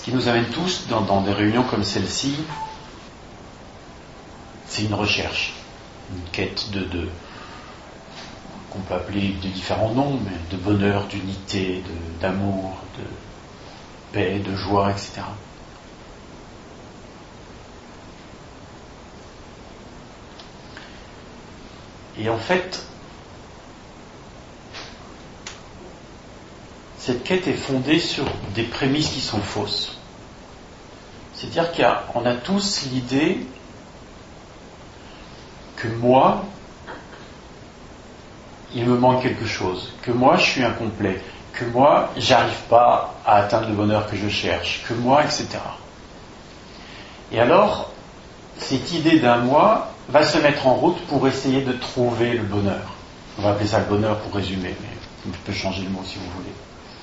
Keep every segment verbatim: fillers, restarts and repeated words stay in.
ce qui nous amène tous dans, dans des réunions comme celle-ci, c'est une recherche, une quête de, de qu'on peut appeler de différents noms, mais de bonheur, d'unité, de, d'amour, de paix, de joie, et cetera. Et en fait, cette quête est fondée sur des prémices qui sont fausses. C'est-à-dire qu'on a, a tous l'idée que moi, il me manque quelque chose, que moi je suis incomplet, que moi j'arrive pas à atteindre le bonheur que je cherche, que moi, et cetera. Et alors, cette idée d'un moi va se mettre en route pour essayer de trouver le bonheur. On va appeler ça le bonheur pour résumer, mais je peux changer le mot si vous voulez.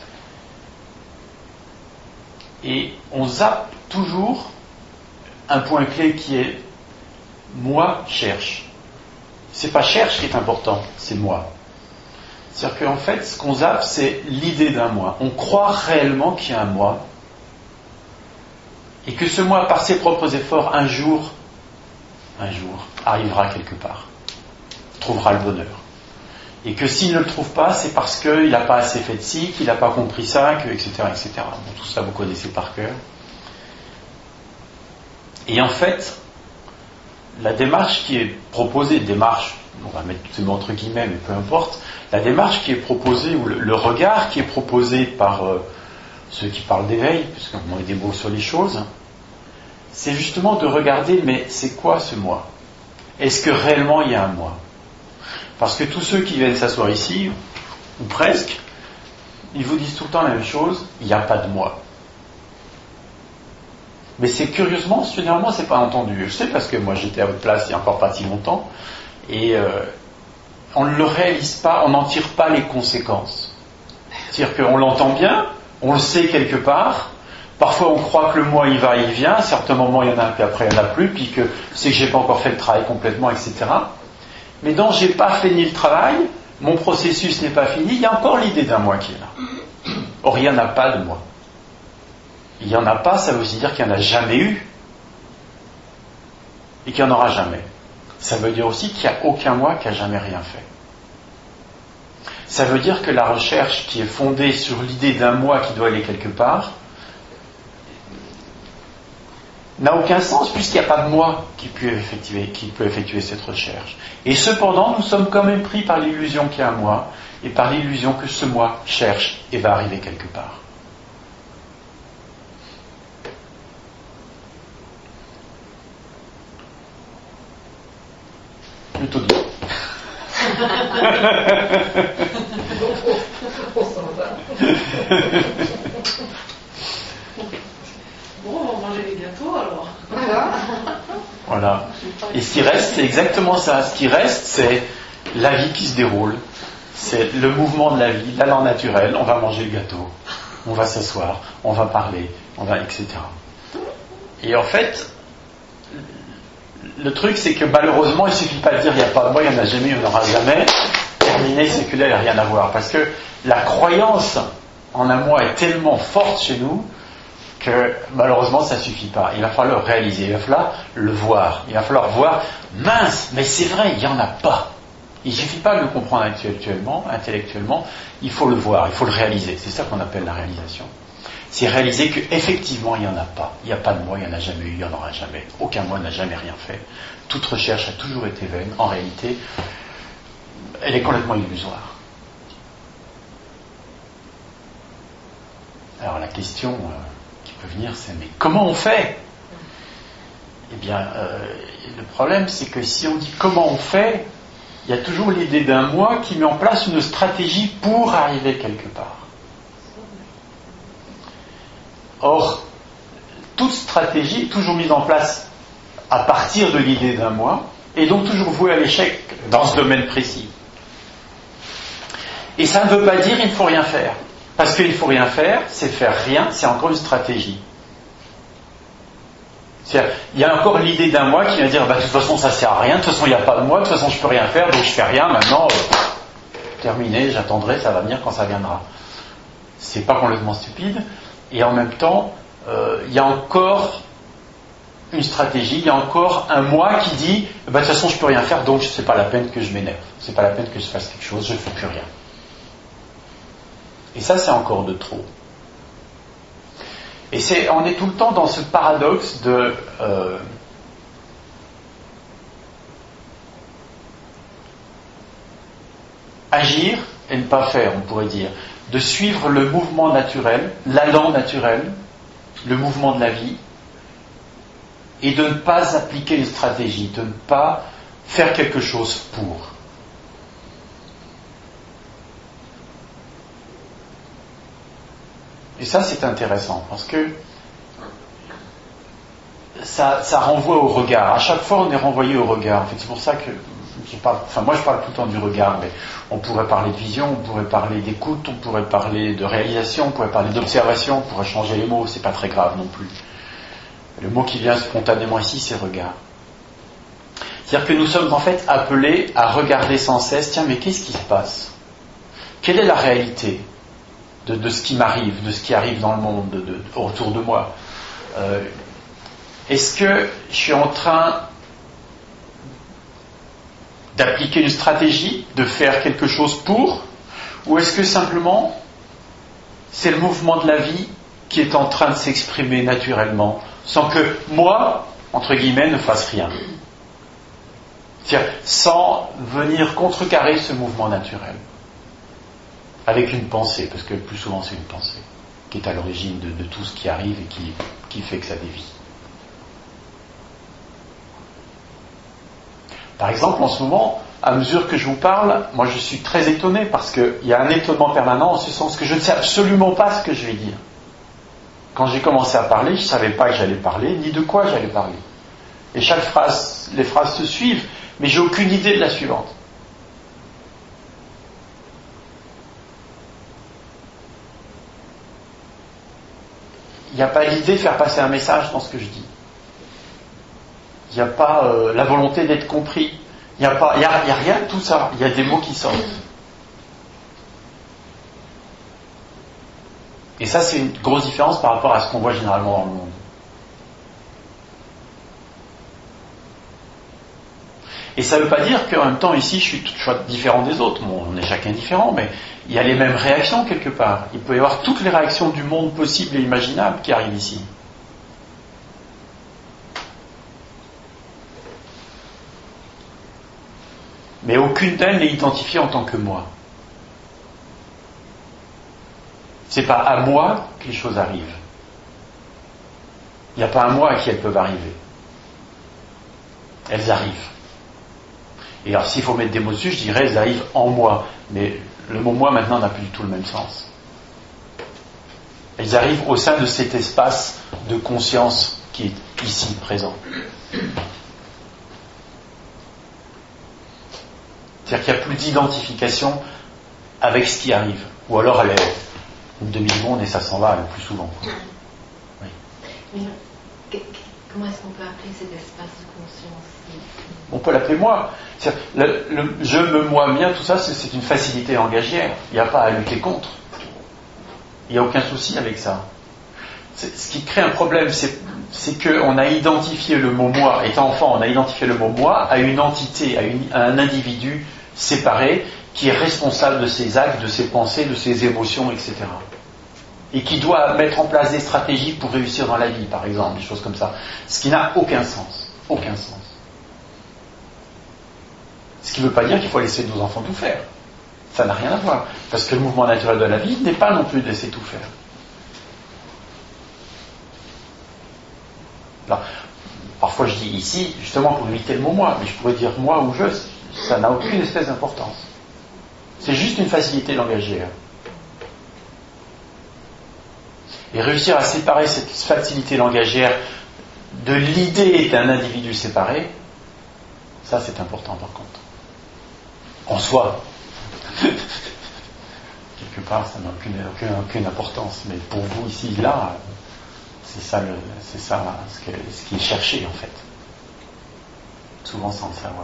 Et on zappe toujours un point clé qui est moi cherche. C'est pas cherche qui est important, c'est moi. C'est-à-dire qu'en fait, ce qu'on zappe, c'est l'idée d'un moi. On croit réellement qu'il y a un moi, et que ce moi, par ses propres efforts, un jour, un jour, arrivera quelque part, trouvera le bonheur. Et que s'il ne le trouve pas, c'est parce qu'il n'a pas assez fait de ci, qu'il n'a pas compris ça, que, et cetera, et cetera. Bon, tout ça, vous connaissez par cœur. Et en fait, la démarche qui est proposée, démarche, on va mettre tous ces mots entre guillemets, mais peu importe, la démarche qui est proposée, ou le, le regard qui est proposé par euh, ceux qui parlent d'éveil, puisqu'on met des mots sur les choses, c'est justement de regarder, mais c'est quoi ce moi ? Est-ce que réellement il y a un moi ? Parce que tous ceux qui viennent s'asseoir ici, ou presque, ils vous disent tout le temps la même chose, il n'y a pas de moi. Mais c'est curieusement, finalement, c'est pas entendu. Je sais parce que moi j'étais à votre place il n'y a encore pas si longtemps, et euh, on ne le réalise pas, on n'en tire pas les conséquences. C'est-à-dire qu'on l'entend bien, on le sait quelque part, parfois on croit que le moi il va, il vient, à certains moments il y en a un, puis après il n'y en a plus, puis que c'est que j'ai pas encore fait le travail complètement, et cetera. Mais donc j'ai pas fini le travail, mon processus n'est pas fini, il y a encore l'idée d'un moi qui est là. Or il n'y en a pas de moi. Il n'y en a pas, ça veut aussi dire qu'il n'y en a jamais eu, et qu'il n'y en aura jamais. Ça veut dire aussi qu'il n'y a aucun moi qui n'a jamais rien fait. Ça veut dire que la recherche qui est fondée sur l'idée d'un moi qui doit aller quelque part n'a aucun sens puisqu'il n'y a pas de moi qui peut effectuer, qui peut effectuer cette recherche. Et cependant, nous sommes quand même pris par l'illusion qu'il y a un moi et par l'illusion que ce moi cherche et va arriver quelque part. Plutôt dit. Bon, on va manger les gâteaux alors. Voilà. Et ce qui reste, c'est exactement ça. Ce qui reste, c'est la vie qui se déroule. C'est le mouvement de la vie, l'allant naturel. On va manger le gâteau, on va s'asseoir, on va parler, on va, et cetera. Et en fait, le truc, c'est que malheureusement, il ne suffit pas de dire il n'y a pas de moi, il n'y en a jamais, il n'y en aura jamais. Terminé, c'est que là, il n'y a rien à voir. Parce que la croyance en un moi est tellement forte chez nous que malheureusement, ça ne suffit pas. Il va falloir le réaliser, il va falloir le voir. Il va falloir voir, mince, mais c'est vrai, il n'y en a pas. Il ne suffit pas de le comprendre intellectuellement, intellectuellement, il faut le voir, il faut le réaliser. C'est ça qu'on appelle la réalisation. C'est réaliser qu'effectivement, il n'y en a pas. Il n'y a pas de moi, il n'y en a jamais eu, il n'y en aura jamais. Aucun moi n'a jamais rien fait. Toute recherche a toujours été vaine. En réalité, elle est complètement illusoire. Alors la question euh, qui peut venir, c'est mais comment on fait ? Eh bien, euh, le problème, c'est que si on dit comment on fait, il y a toujours l'idée d'un moi qui met en place une stratégie pour arriver quelque part. Or, toute stratégie est toujours mise en place à partir de l'idée d'un moi, et donc toujours vouée à l'échec dans ce domaine précis. Et ça ne veut pas dire qu'il ne faut rien faire. Parce qu'il ne faut rien faire, c'est faire rien, c'est encore une stratégie. C'est-à-dire, il y a encore l'idée d'un moi qui va dire bah, de toute façon ça ne sert à rien, de toute façon il n'y a pas de moi, de toute façon je ne peux rien faire, donc je ne fais rien, maintenant, euh, terminé, j'attendrai, ça va venir quand ça viendra. C'est pas complètement stupide. Et en même temps, euh, il y a encore une stratégie, il y a encore un moi qui dit bah, de toute façon je peux rien faire, donc c'est pas la peine que je m'énerve, c'est pas la peine que je fasse quelque chose, je ne fais plus rien. Et ça c'est encore de trop. Et c'est, on est tout le temps dans ce paradoxe de euh, agir et ne pas faire, on pourrait dire, de suivre le mouvement naturel, l'allant naturel, le mouvement de la vie, et de ne pas appliquer une stratégie, de ne pas faire quelque chose pour. Et ça, c'est intéressant, parce que ça, ça renvoie au regard. À chaque fois, on est renvoyé au regard. En fait, c'est pour ça que je parle, enfin, moi, je parle tout le temps du regard, mais on pourrait parler de vision, on pourrait parler d'écoute, on pourrait parler de réalisation, on pourrait parler d'observation, on pourrait changer les mots, c'est pas très grave non plus. Le mot qui vient spontanément ici, c'est regard. C'est-à-dire que nous sommes en fait appelés à regarder sans cesse, tiens, mais qu'est-ce qui se passe? Quelle est la réalité de, de ce qui m'arrive, de ce qui arrive dans le monde, de, de, autour de moi? euh, Est-ce que je suis en train d'appliquer une stratégie, de faire quelque chose pour, ou est-ce que simplement c'est le mouvement de la vie qui est en train de s'exprimer naturellement, sans que moi, entre guillemets, ne fasse rien? C'est-à-dire sans venir contrecarrer ce mouvement naturel, avec une pensée, parce que le plus souvent c'est une pensée, qui est à l'origine de, de tout ce qui arrive et qui, qui fait que ça dévie. Par exemple, en ce moment, à mesure que je vous parle, moi je suis très étonné parce qu'il y a un étonnement permanent en ce sens que je ne sais absolument pas ce que je vais dire. Quand j'ai commencé à parler, je ne savais pas que j'allais parler, ni de quoi j'allais parler. Et chaque phrase, les phrases se suivent, mais j'ai aucune idée de la suivante. Il n'y a pas l'idée de faire passer un message dans ce que je dis. Il n'y a pas euh, la volonté d'être compris. Il n'y a, pas, il y a, il y a rien de tout ça. Il y a des mots qui sortent. Et ça, c'est une grosse différence par rapport à ce qu'on voit généralement dans le monde. Et ça ne veut pas dire qu'en même temps, ici, je suis tout différent des autres. Bon, on est chacun différent, mais il y a les mêmes réactions quelque part. Il peut y avoir toutes les réactions du monde possibles et imaginables qui arrivent ici. Mais aucune d'elles n'est identifiée en tant que moi. C'est pas à moi que les choses arrivent. Il n'y a pas à moi à qui elles peuvent arriver. Elles arrivent. Et alors s'il faut mettre des mots dessus, je dirais elles arrivent en moi. Mais le mot moi maintenant n'a plus du tout le même sens. Elles arrivent au sein de cet espace de conscience qui est ici présent. C'est-à-dire qu'il n'y a plus d'identification avec ce qui arrive. Ou alors elle est une demi-seconde et ça s'en va le plus souvent. Oui. Mais comment est-ce qu'on peut appeler cet espace de conscience? On peut l'appeler moi. Le, le, je me moi bien, tout ça, c'est, c'est une facilité langagière. Il n'y a pas à lutter contre. Il n'y a aucun souci avec ça. C'est, ce qui crée un problème, c'est, c'est qu'on a identifié le mot moi, étant enfant, on a identifié le mot moi à une entité, à, une, à un individu séparé qui est responsable de ses actes, de ses pensées, de ses émotions, et cetera. Et qui doit mettre en place des stratégies pour réussir dans la vie, par exemple, des choses comme ça. Ce qui n'a aucun sens. Aucun sens. Ce qui ne veut pas dire qu'il faut laisser nos enfants tout faire. Ça n'a rien à voir. Parce que le mouvement naturel de la vie n'est pas non plus de laisser tout faire. Alors, parfois je dis ici, justement pour éviter le mot moi, mais je pourrais dire moi ou je, ça n'a aucune espèce d'importance. C'est juste une facilité langagière. Et réussir à séparer cette facilité langagière de l'idée d'un individu séparé, ça c'est important par contre. En soi. Quelque part, ça n'a aucune, aucune, aucune importance. Mais pour vous ici, là, c'est ça, le, c'est ça ce, que, ce qui est cherché en fait. Souvent sans le savoir.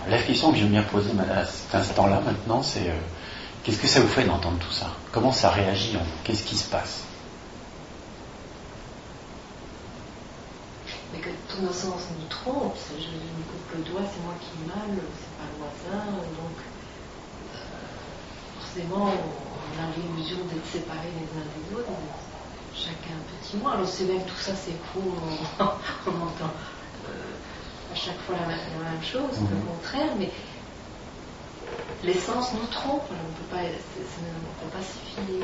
La question que j'aime bien poser à cet instant-là maintenant, c'est euh, qu'est-ce que ça vous fait d'entendre tout ça? Comment ça réagit en vous? Qu'est-ce qui se passe? Mais que ton innocence nous trompe, je me coupe le doigt, c'est moi qui ai mal, c'est pas le voisin, donc euh, forcément on a l'illusion d'être séparés les uns des autres, chacun un petit moi. Alors c'est même tout ça c'est faux, on, on entend euh, à chaque fois la, la même chose, mmh. le contraire, mais l'essence nous trompe, on ne peut pas, c'est, c'est, on ne peut pas s'y fier.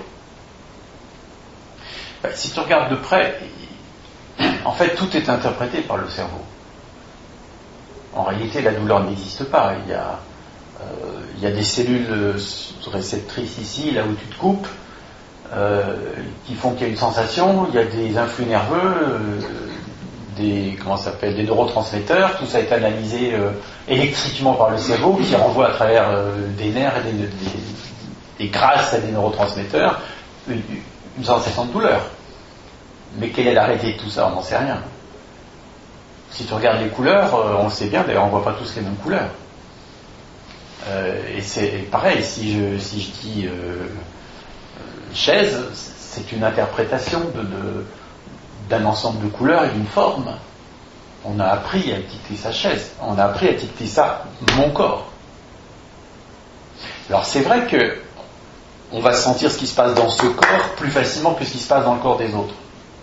Ben, si tu regardes de près, en fait, tout est interprété par le cerveau. En réalité, la douleur n'existe pas. Il y a, euh, il y a des cellules réceptrices ici, là où tu te coupes, euh, qui font qu'il y a une sensation. Il y a des influx nerveux, euh, des, comment ça s'appelle, des neurotransmetteurs. Tout ça est analysé euh, électriquement par le cerveau, qui renvoie à travers euh, des nerfs et, des, des, et grâce à des neurotransmetteurs une, une sensation de douleur. Mais quelle est la réalité de tout ça? On n'en sait rien. Si tu regardes les couleurs, euh, on le sait bien, d'ailleurs on ne voit pas tous les mêmes couleurs. Euh, et c'est pareil, si je, si je dis euh, chaise, c'est une interprétation de, de, d'un ensemble de couleurs et d'une forme. On a appris à étiqueter sa chaise, on a appris à étiqueter ça mon corps. Alors c'est vrai que on va sentir ce qui se passe dans ce corps plus facilement que ce qui se passe dans le corps des autres.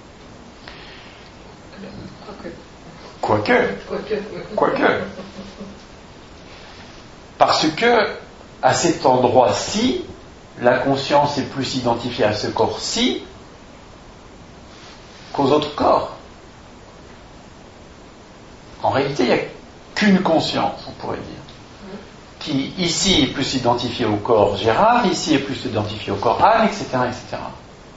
Quoique, quoique, quoique, parce que à cet endroit-ci, la conscience est plus identifiée à ce corps-ci qu'aux autres corps. En réalité, il n'y a qu'une conscience, on pourrait dire, qui ici est plus identifiée au corps Gérard, ici est plus identifiée au corps Anne, et cetera, et cetera.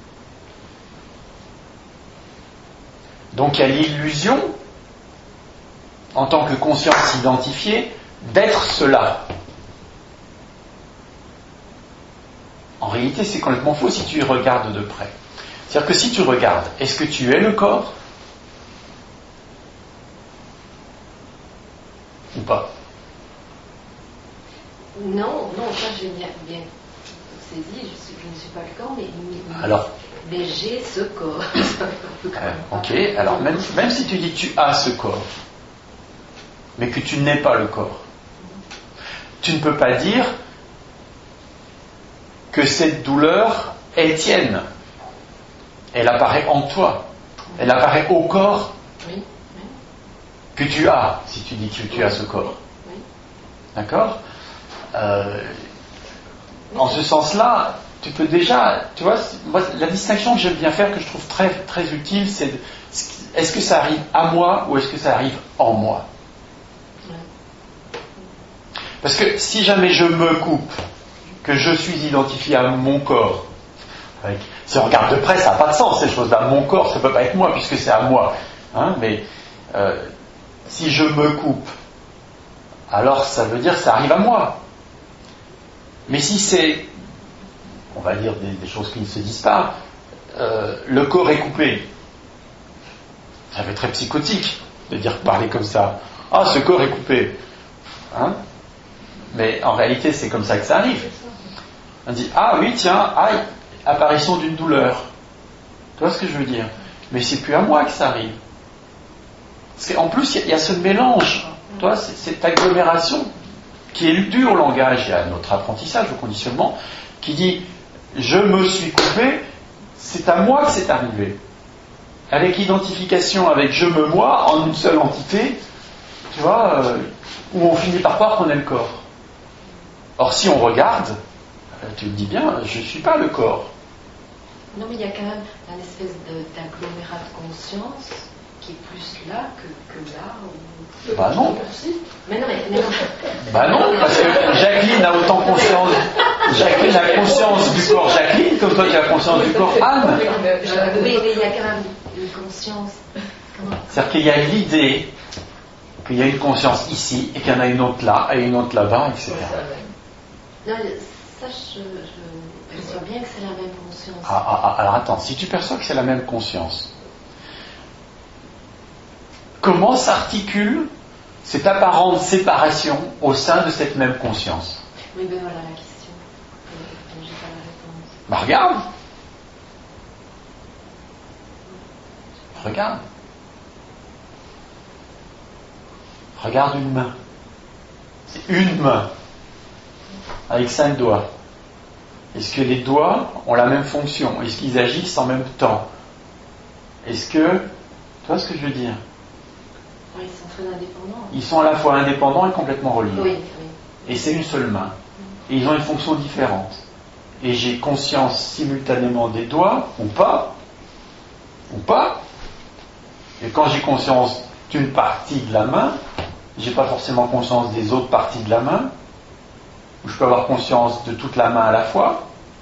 Donc il y a l'illusion, en tant que conscience identifiée, d'être cela. En réalité, c'est complètement faux si tu y regardes de près. C'est-à-dire que si tu regardes, est-ce que tu es le corps ou pas? Non, non, ça j'ai bien, bien saisi, je, suis, je ne suis pas le corps, mais, mais, alors, mais j'ai ce corps. euh, ok, alors même, même si tu dis que tu as ce corps, mais que tu n'es pas le corps, tu ne peux pas dire que cette douleur est tienne. Elle apparaît en toi. Elle apparaît au corps oui, oui. que tu as, si tu dis que tu as ce corps. Oui. D'accord euh, En ce sens-là, tu peux déjà, tu vois, moi, la distinction que j'aime bien faire, que je trouve très, très utile, c'est de, est-ce que ça arrive à moi ou est-ce que ça arrive en moi? Parce que si jamais je me coupe, que je suis identifié à mon corps, avec, si on regarde de près, ça n'a pas de sens ces choses-là. Mon corps, ça ne peut pas être moi puisque c'est à moi. Hein, mais euh, si je me coupe, alors ça veut dire que ça arrive à moi. Mais si c'est, on va dire des, des choses qui ne se disent pas, euh, le corps est coupé, ça fait très psychotique de dire parler comme ça. Ah, ce corps est coupé. Hein? Mais en réalité, c'est comme ça que ça arrive. On dit, ah oui, tiens, aïe, apparition d'une douleur. Tu vois ce que je veux dire? Mais c'est plus à moi que ça arrive. Parce qu'en plus, il y, y a ce mélange, tu vois, c'est, cette agglomération qui est due au langage et à notre apprentissage, au conditionnement, qui dit, je me suis coupé, c'est à moi que c'est arrivé. Avec identification avec je me moi en une seule entité, tu vois, euh, où on finit par croire qu'on est le corps. Or, si on regarde, tu le dis bien, je ne suis pas le corps. Non, mais il y a quand même une espèce de, d'agglomérat de conscience qui est plus là que, que là. Ou... Bah non. Mais non, mais, mais non. Bah non, parce que Jacqueline a autant conscience. Jacqueline a conscience du corps Jacqueline, comme toi tu as conscience du corps Anne. Oui, mais il y a quand même une conscience. Comment... C'est-à-dire qu'il y a l'idée qu'il y a une conscience ici et qu'il y en a une autre là et une autre là-bas, et cetera. Non, ça, je, je perçois bien que c'est la même conscience. Ah, ah, ah, alors attends, si tu perçois que c'est la même conscience, comment s'articule cette apparente séparation au sein de cette même conscience. Oui, ben voilà la question. Euh, j'ai pas la réponse. Bah regarde. Regarde. Regarde une main. C'est une main. Avec cinq doigts. Est-ce que les doigts ont la même fonction? Est-ce qu'ils agissent en même temps? Est-ce que... Tu vois ce que je veux dire? Oui, ils sont très indépendants. Ils sont à la fois indépendants et complètement reliés. Oui, oui. Et c'est une seule main. Et ils ont une fonction différente. Et j'ai conscience simultanément des doigts, ou pas, ou pas. Et quand j'ai conscience d'une partie de la main, j'ai pas forcément conscience des autres parties de la main. Ou je peux avoir conscience de toute la main à la fois.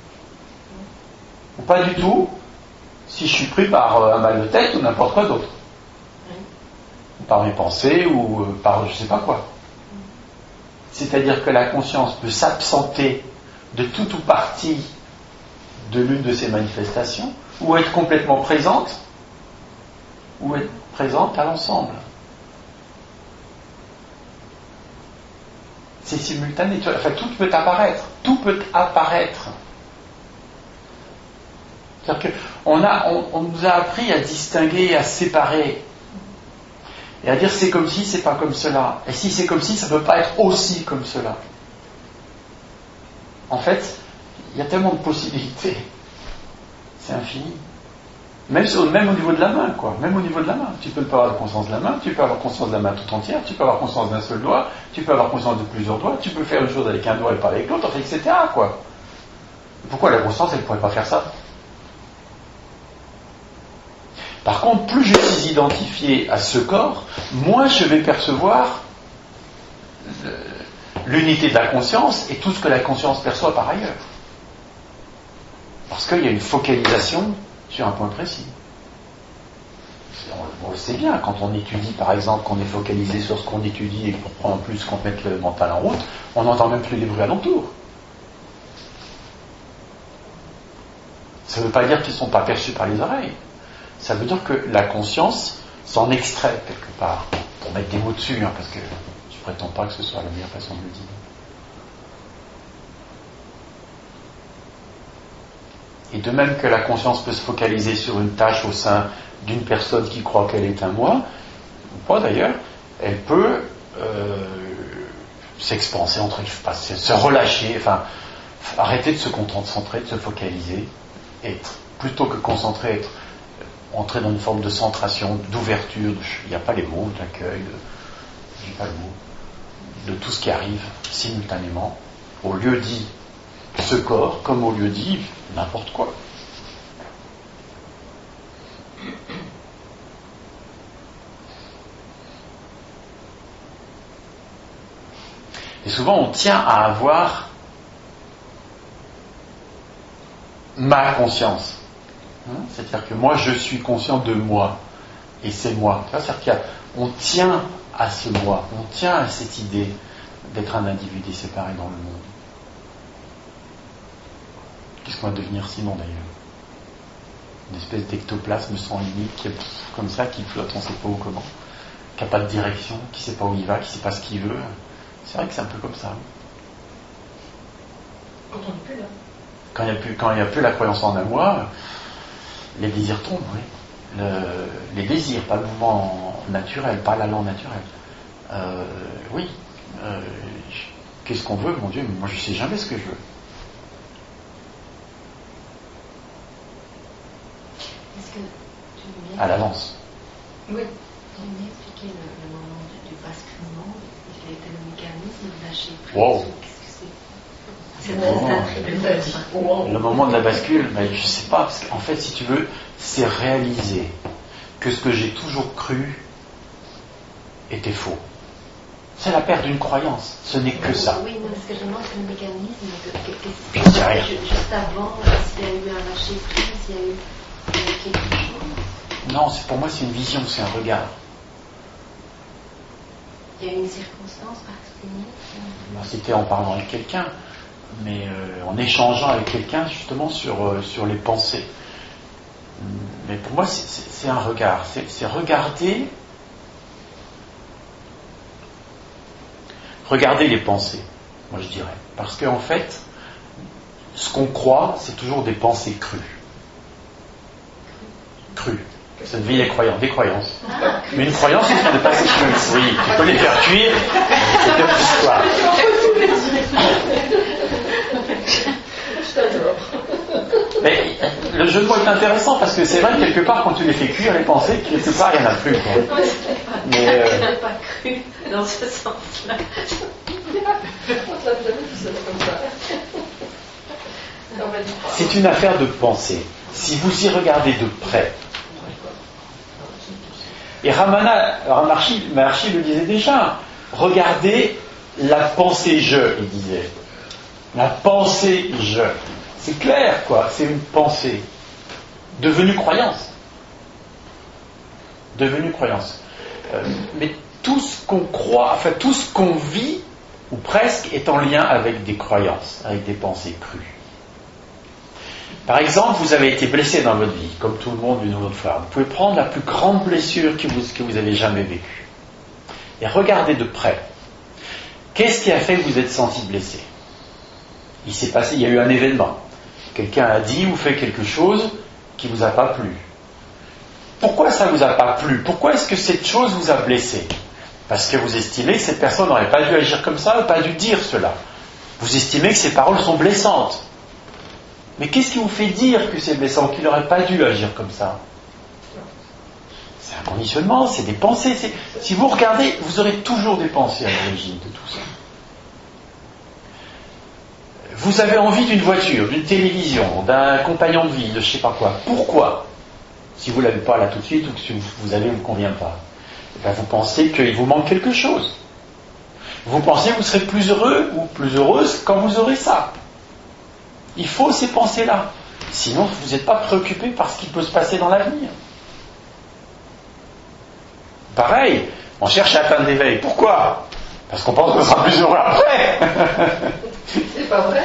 Ou pas du tout, si je suis pris par un mal de tête ou n'importe quoi d'autre. Ou par mes pensées, ou par je sais pas quoi. C'est-à-dire que la conscience peut s'absenter de toute ou partie de l'une de ces manifestations, ou être complètement présente, ou être présente à l'ensemble. C'est simultané. Enfin, tout peut apparaître. Tout peut apparaître. C'est-à-dire qu'on a, on, on nous a appris à distinguer, à séparer. Et à dire c'est comme si, c'est pas comme cela. Et si c'est comme si, ça ne peut pas être aussi comme cela. En fait, il y a tellement de possibilités. C'est infini. Même, sur, même au niveau de la main, quoi. Même au niveau de la main. Tu peux ne pas avoir conscience de la main, tu peux avoir conscience de la main tout entière, tu peux avoir conscience d'un seul doigt, tu peux avoir conscience de plusieurs doigts, tu peux faire une chose avec un doigt et pas avec l'autre, enfin, et cetera, quoi. Pourquoi la conscience, elle ne pourrait pas faire ça? Par contre, plus je suis identifié à ce corps, moins je vais percevoir l'unité de la conscience et tout ce que la conscience perçoit par ailleurs. Parce qu'il y a une focalisation sur un point précis. On, on le sait bien, quand on étudie, par exemple, qu'on est focalisé sur ce qu'on étudie et qu'on prend en plus qu'on mette le mental en route, on n'entend même plus les bruits alentours. Ça ne veut pas dire qu'ils ne sont pas perçus par les oreilles. Ça veut dire que la conscience s'en extrait quelque part, pour mettre des mots dessus, hein, parce que je ne prétends pas que ce soit la meilleure façon de le dire. Et de même que la conscience peut se focaliser sur une tâche au sein d'une personne qui croit qu'elle est un moi, ou pas d'ailleurs, elle peut euh, s'expanser entre elles, se relâcher, enfin, arrêter de se concentrer, de se focaliser, être, plutôt que concentrer, être entrer dans une forme de centration, d'ouverture, de, il n'y a pas les mots, d'accueil, de, j'ai pas le mot, de tout ce qui arrive simultanément, au lieu dit ce corps, comme au lieu dit n'importe quoi. Et souvent on tient à avoir ma conscience. C'est-à-dire que moi je suis conscient de moi et c'est moi. C'est-à-dire qu'on tient à ce moi, on tient à cette idée d'être un individu séparé dans le monde. Qu'est-ce qu'on va devenir sinon d'ailleurs? Une espèce d'ectoplasme sans limite qui est comme ça, qui flotte on ne sait pas où comment, qui n'a pas de direction, qui ne sait pas où il va, qui ne sait pas ce qu'il veut. C'est vrai que c'est un peu comme ça. Quand on n'est plus là. Quand il n'y a plus, quand il n'y a plus la croyance en un moi, les désirs tombent, oui. Le, les désirs, pas le mouvement naturel, pas l'allant naturel. Euh, oui. Euh, qu'est-ce qu'on veut, mon Dieu? Moi, je ne sais jamais ce que je veux. Est-ce que tu veux bien... À l'avance. Oui. Tu veux bien expliquer le, le moment du, du basculement? Quel était le mécanisme de lâcher prise? Wow. C'est le, le moment de la bascule, ben, je ne sais pas, parce qu'en fait, si tu veux, c'est réaliser que ce que j'ai toujours cru était faux. C'est la perte d'une croyance, ce n'est que ça. Oui, mais ce que je demande, c'est le mécanisme. Que, que, je sais rien. Juste avant, s'il y a eu un lâcher prise, il y a eu, il y a eu quelque chose. Non, c'est, pour moi, c'est une vision, c'est un regard. Il y a eu une circonstance particulière? Ben, c'était en parlant avec quelqu'un. Mais euh, en échangeant avec quelqu'un justement sur, euh, sur les pensées. Mais pour moi, c'est, c'est, c'est un regard. C'est, c'est regarder Regardez les pensées, moi je dirais. Parce qu'en fait, ce qu'on croit, c'est toujours des pensées crues. Crues. Ça devient des croyances, des croyances. Mais une croyance, ce sont des pensées crues. Oui, tu peux les faire cuire, c'est une autre histoire. Je t'adore. Mais le jeu de mots est intéressant parce que c'est vrai que quelque part, quand tu les fais cuire, les pensées, quelque part, il n'y en a plus. Quoi. Mais euh... je n'ai pas cru dans ce sens-là. C'est une affaire de pensée. Si vous y regardez de près, et Ramana, Maharshi, Maharshi le disait déjà, regardez la pensée je, il disait. La pensée je. C'est clair, quoi, c'est une pensée devenue croyance. Devenue croyance. Euh, mais tout ce qu'on croit, enfin tout ce qu'on vit, ou presque, est en lien avec des croyances, avec des pensées crues. Par exemple, vous avez été blessé dans votre vie, comme tout le monde une ou autre fois. Vous pouvez prendre la plus grande blessure que vous, que vous avez jamais vécue. Et regardez de près. Qu'est-ce qui a fait que vous êtes senti blessé ? Il s'est passé, il y a eu un événement. Quelqu'un a dit ou fait quelque chose qui ne vous a pas plu. Pourquoi ça ne vous a pas plu ? Pourquoi est-ce que cette chose vous a blessé ? Parce que vous estimez que cette personne n'aurait pas dû agir comme ça ou pas dû dire cela. Vous estimez que ces paroles sont blessantes. Mais qu'est-ce qui vous fait dire que c'est blessant, qu'il n'aurait pas dû agir comme ça ? C'est un conditionnement, c'est des pensées. C'est... Si vous regardez, vous aurez toujours des pensées à l'origine de tout ça. Vous avez envie d'une voiture, d'une télévision, d'un compagnon de vie, de je ne sais pas quoi. Pourquoi ? Si vous ne l'avez pas là tout de suite ou que si vous avez ne vous convient pas, eh bien vous pensez qu'il vous manque quelque chose. Vous pensez que vous serez plus heureux ou plus heureuse quand vous aurez ça. Il faut ces pensées-là. Sinon, vous n'êtes pas préoccupé par ce qui peut se passer dans l'avenir. Pareil, on cherche à atteindre l'éveil. Pourquoi ? Parce qu'on pense qu'on sera plus heureux après. C'est pas vrai ?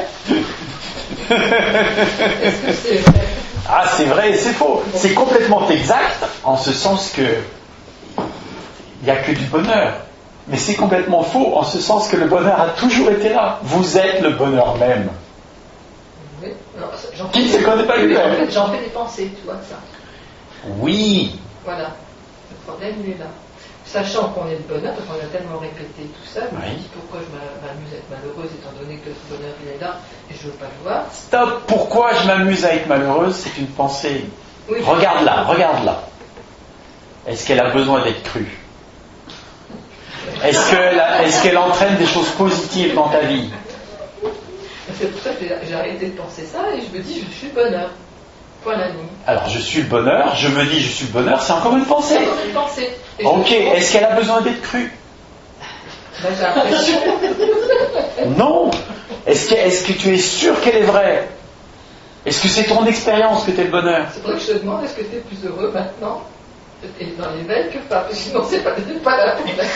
Est-ce que c'est vrai ? Ah, c'est vrai et c'est faux. C'est complètement exact, en ce sens que il n'y a que du bonheur. Mais c'est complètement faux, en ce sens que le bonheur a toujours été là. Vous êtes le bonheur même. Oui. Alors, j'en Qui ne se connaît pas lui-même ? En fait, j'en fais des pensées, tu vois, ça. Oui. Voilà. Le problème, il est là. Sachant qu'on est le bonheur, parce qu'on a tellement répété tout ça, je me Oui. dis pourquoi je m'amuse à être malheureuse étant donné que ce bonheur il est là et je ne veux pas le voir. Stop. Pourquoi je m'amuse à être malheureuse ? C'est une pensée. Oui, Regarde-la, regarde-la. Est-ce qu'elle a besoin d'être crue ? Est-ce qu'elle, a, est-ce qu'elle entraîne des choses positives dans ta vie ? C'est pour ça que j'ai arrêté de penser ça et je me dis je suis le bonheur. Point la ligne. Alors, je suis le bonheur, je me dis je suis le bonheur, c'est encore une pensée. C'est encore une pensée. Et je Ok, me dis, est-ce qu'elle a besoin d'être crue ? ben, j'ai l'impression. Non. Est-ce que, est-ce que tu es sûr qu'elle est vraie ? Est-ce que c'est ton expérience que tu es le bonheur ? C'est pour ça que je te demande est-ce que tu es plus heureux maintenant et dans l'éveil que pas, parce que sinon c'est pas, pas la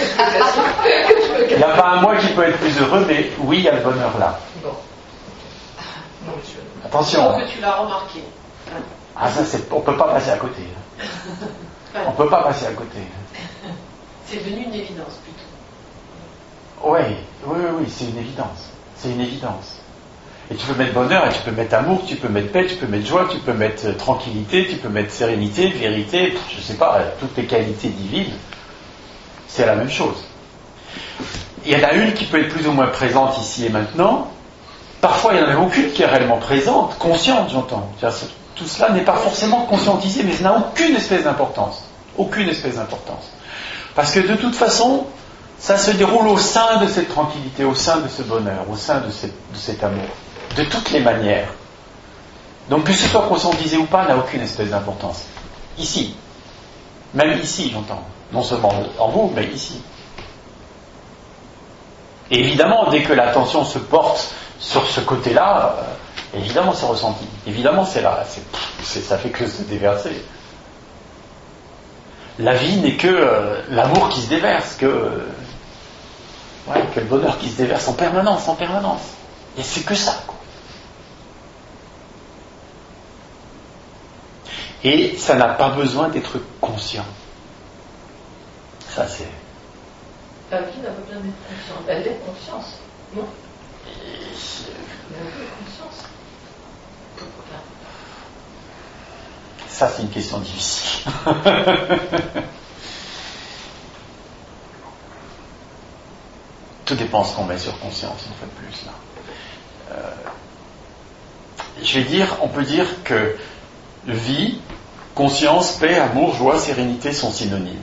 Il n'y a pas un moi qui peut être plus heureux, mais oui, il y a le bonheur là. Bon. Non, mais je... Attention. Sauf que tu l'as remarqué. Ah, ça, c'est, on ne peut pas passer à côté. On ne peut pas passer à côté. C'est devenu une évidence plutôt. Oui, oui, oui, oui, c'est une évidence. C'est une évidence. Et tu peux mettre bonheur, et tu peux mettre amour, tu peux mettre paix, tu peux mettre joie, tu peux mettre tranquillité, tu peux mettre sérénité, vérité, je ne sais pas, toutes les qualités divines. C'est la même chose. Il y en a une qui peut être plus ou moins présente ici et maintenant. Parfois, il n'y en a même aucune qui est réellement présente, consciente, j'entends. Tout cela n'est pas forcément conscientisé, mais ça n'a aucune espèce d'importance. Aucune espèce d'importance. Parce que de toute façon, ça se déroule au sein de cette tranquillité, au sein de ce bonheur, au sein de, cette, de cet amour. De toutes les manières. Donc que ce soit conscientisé ou pas, n'a aucune espèce d'importance. Ici. Même ici, j'entends. Non seulement en vous, mais ici. Et évidemment, dès que l'attention se porte sur ce côté-là, euh, évidemment c'est ressenti. Évidemment c'est là. C'est, c'est, ça fait que se déverser. La vie n'est que euh, l'amour qui se déverse, que, euh, ouais, que le bonheur qui se déverse en permanence, en permanence. Et c'est que ça, quoi. Et ça n'a pas besoin d'être conscient. Ça, c'est... La vie n'a pas besoin d'être consciente. Elle est conscience, non? La vie est conscience. Ça, c'est une question difficile. Tout dépend de ce qu'on met sur conscience, une fois de plus, là. Euh, je vais dire, on peut dire que vie, conscience, paix, amour, joie, sérénité sont synonymes.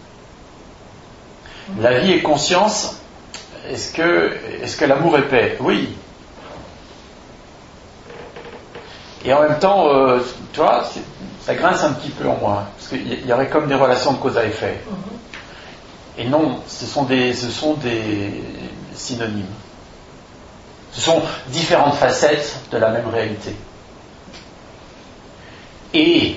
La vie et conscience, est-ce que, est-ce que l'amour est paix? Oui. Et en même temps, euh, tu vois, ça grince un petit peu en moi, parce qu'il y aurait comme des relations de cause à effet. Et non, ce sont des, ce sont des synonymes. Ce sont différentes facettes de la même réalité. Et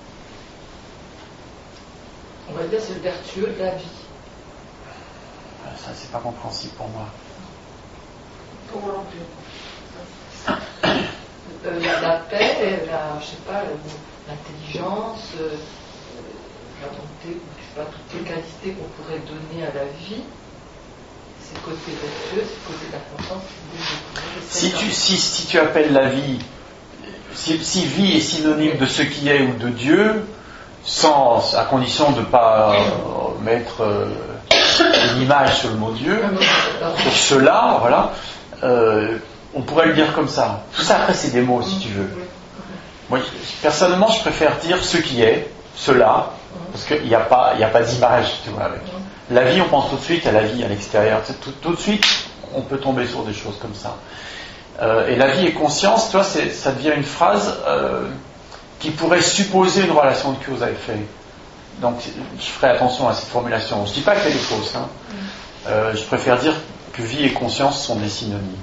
on va dire c'est le vertueux de la vie. Ça, c'est pas compréhensible pour moi. Pour moi non plus. Euh, la, la paix, la, je sais pas, l'intelligence, euh, la bonté, je sais pas, toutes les qualités qu'on pourrait donner à la vie, c'est le côté vertueux, c'est le côté de la conscience. Si tu, si, si tu appelles la vie, si, si vie est synonyme de ce qui est ou de Dieu, sans, à condition de ne pas euh, mettre euh, une image sur le mot Dieu, pour cela, voilà, euh, on pourrait le dire comme ça. Tout ça, après, c'est des mots, si tu veux. Moi, personnellement, je préfère dire ce qui est, cela, parce qu'il n'y a pas, il n'y a pas d'image, tu vois, avec. La vie, on pense tout de suite à la vie à l'extérieur. Tout, tout de suite, on peut tomber sur des choses comme ça. Euh, et la vie et conscience, tu vois, c'est, ça devient une phrase euh, qui pourrait supposer une relation de cause à effet. Donc, je ferai attention à cette formulation. Je ne dis pas qu'elle est fausse. Hein. Euh, je préfère dire que vie et conscience sont des synonymes.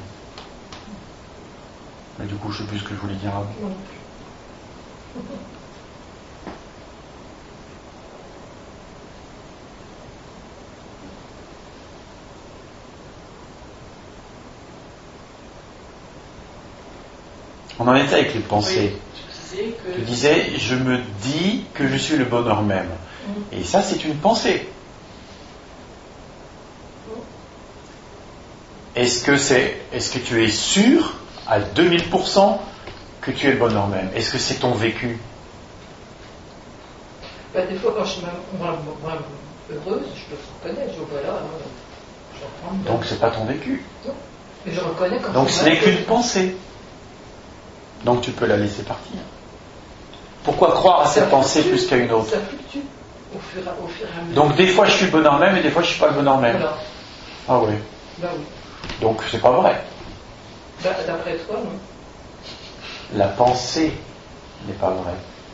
Mais du coup, je ne sais plus ce que je voulais dire avant. On en était avec les pensées. Oui, que... Tu disais, je me dis que je suis le bonheur même. Mm. Et ça, c'est une pensée. Mm. Est-ce que c'est, est-ce que tu es sûr à deux mille pour cent que tu es le bonheur même? Est-ce que c'est ton vécu? Ben, des fois, quand je suis moi, moi, heureuse, je le reconnais. Je vois là, je donc, c'est pas ton vécu. Non. Mais je reconnais quand donc, ce n'est qu'une pensée. Donc, tu peux la laisser partir. Pourquoi croire à cette ça pensée fluctue, plus qu'à une autre? Ça fluctue au fur, au fur et à mesure. Donc, des fois, je suis le bonheur même et des fois, je ne suis pas le bonheur même. Voilà. Ah oui. Ben oui. Donc, c'est pas vrai. Ben, d'après toi, non. La pensée n'est pas vraie.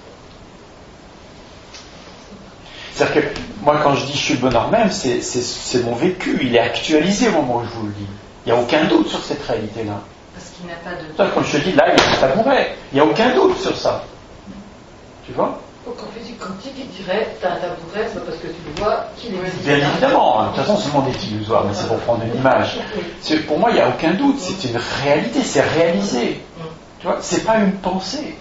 C'est-à-dire que, moi, quand je dis je suis le bonheur même, c'est, c'est, c'est mon vécu. Il est actualisé au moment où je vous le dis. Il n'y a aucun doute sur cette réalité-là. Parce qu'il n'a pas de... Ça, comme je te dis, là, il y a un tabouret. Il n'y a aucun doute sur ça. Tu vois? Donc en physique quantique, il dirait, t'as un tabouret, c'est pas parce que tu le vois qu'il existe. Bien évidemment. De toute façon, ce monde est illusoire, mais c'est pour prendre une image. C'est, pour moi, il n'y a aucun doute. C'est une réalité, c'est réalisé. Tu vois? C'est pas une pensée.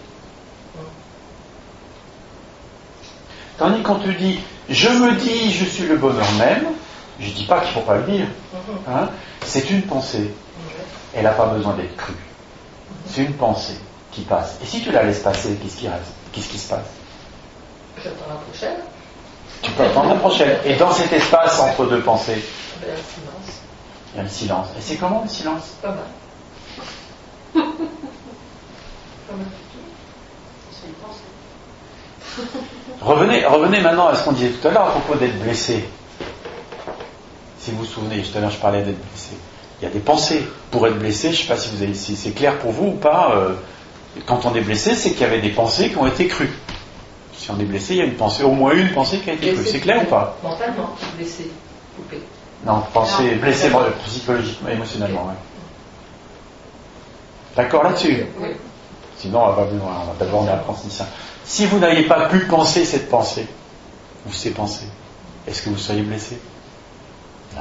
Tandis qu'on te dit, je me dis, je suis le bonheur même, je ne dis pas qu'il ne faut pas le dire. Hein? C'est une pensée. Elle n'a pas besoin d'être crue. C'est une pensée qui passe. Et si tu la laisses passer, qu'est-ce qui reste? Qu'est-ce qui se passe? J'attends la prochaine. Tu peux attendre la prochaine. Et dans cet espace entre deux pensées, il y a le silence. Il y a le silence. Et c'est comment le silence? Pas mal. Pas mal. C'est une pensée. Revenez, revenez maintenant à ce qu'on disait tout à l'heure à propos d'être blessé. Si vous vous souvenez, tout à l'heure je parlais d'être blessé. Il y a des pensées. Pour être blessé, je ne sais pas si, vous avez, si c'est clair pour vous ou pas, euh, quand on est blessé, c'est qu'il y avait des pensées qui ont été crues. Si on est blessé, il y a une pensée, au moins une pensée qui a été crue. C'est clair ou pas? Mentalement, blessé, coupé. Non, pensée, blessé psychologiquement, émotionnellement, okay. Ouais. D'accord là-dessus? Oui. Sinon, on va pas plus loin, on va d'abord on apprendre ça. Si vous n'aviez pas pu penser cette pensée, ou ces pensées, est-ce que vous seriez blessé? Non.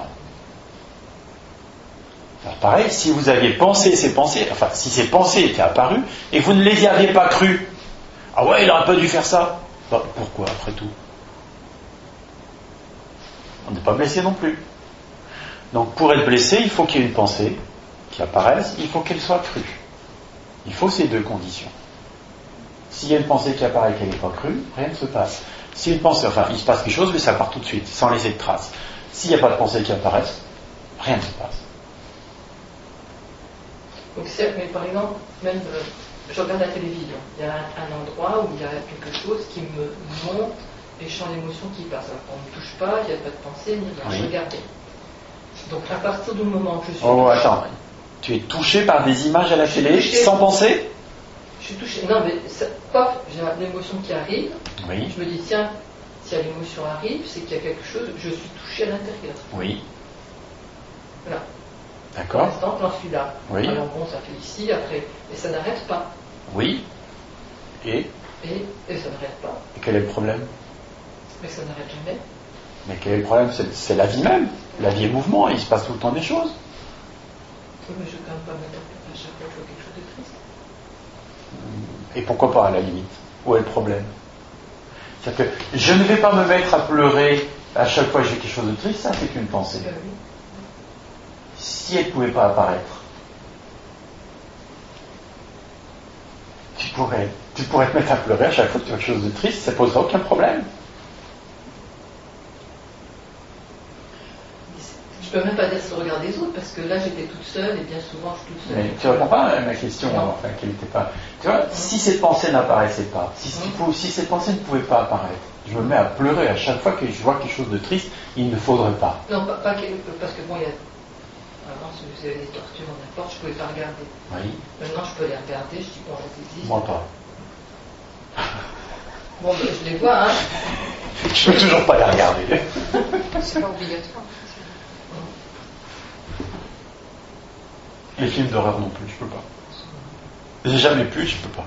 Alors pareil, si vous aviez pensé ces pensées, enfin, si ces pensées étaient apparues, et que vous ne les aviez pas crues, ah ouais, il n'aurait pas dû faire ça. Bah, pourquoi, après tout? On n'est pas blessé non plus. Donc pour être blessé, il faut qu'il y ait une pensée qui apparaisse, il faut qu'elle soit crue. Il faut ces deux conditions. S'il y a une pensée qui apparaît et qu'elle n'est pas crue, rien ne se passe. S'il y a une pensée, enfin il se passe quelque chose, mais ça part tout de suite, sans laisser de traces. S'il n'y a pas de pensée qui apparaisse, rien ne se passe. Donc, c'est, mais par exemple, même euh, je regarde la télévision, il y a un, un endroit où il y a quelque chose qui me montre les champs d'émotions qui passent. Alors, on ne me touche pas, il n'y a pas de pensée, ni rien. Oui. Je regardais. Donc à partir du moment où je suis... Oh attends, tu es touché par des images à la Je suis télé touché. sans penser? Je suis touchée. Non, mais ça, pop, j'ai l'émotion qui arrive. Oui. Je me dis, tiens, si l'émotion arrive, c'est qu'il y a quelque chose, je suis touchée à l'intérieur. Oui. Voilà. Pour D'accord. l'instant, j'en suis là. Oui. Alors bon, ça fait ici, après. Et ça n'arrête pas. Oui. Et, Et, et ça n'arrête pas. et quel est le problème? Mais ça n'arrête jamais. Mais quel est le problème? c'est, c'est la vie même. La vie est mouvement, il se passe tout le temps des choses. Oui, mais je ne veux quand même pas m'interpréter à chaque fois que je vois quelque chose de triste. Et pourquoi pas à la limite? Où est le problème? C'est-à-dire que je ne vais pas me mettre à pleurer à chaque fois que j'ai quelque chose de triste, ça c'est une pensée. Ben oui. Si elle ne pouvait pas apparaître, tu pourrais, tu pourrais te mettre à pleurer à chaque fois que tu as quelque chose de triste, ça ne poserait aucun problème. Je peux même pas dire ce regard des autres, parce que là j'étais toute seule, et bien souvent je suis toute seule. Mais tu ne réponds pas à ma question, Non. enfin, qu'elle n'était pas. Tu vois, si cette pensée n'apparaissait pas, si, si, Mm. si cette pensée ne pouvait pas apparaître, je me mets à pleurer à chaque fois que je vois quelque chose de triste, il ne faudrait pas. Non, pas, pas que- parce que bon, il y a. Avant, si vous avez des tortures ou n'importe, je pouvais pas regarder. Oui, Maintenant, je peux les regarder, je dis bon, elles existent. moi pas. Bon, ben, je les vois, hein. Je peux toujours pas les regarder. C'est pas obligatoire. Les films d'horreur non plus, je peux pas. J'ai jamais pu, je peux pas.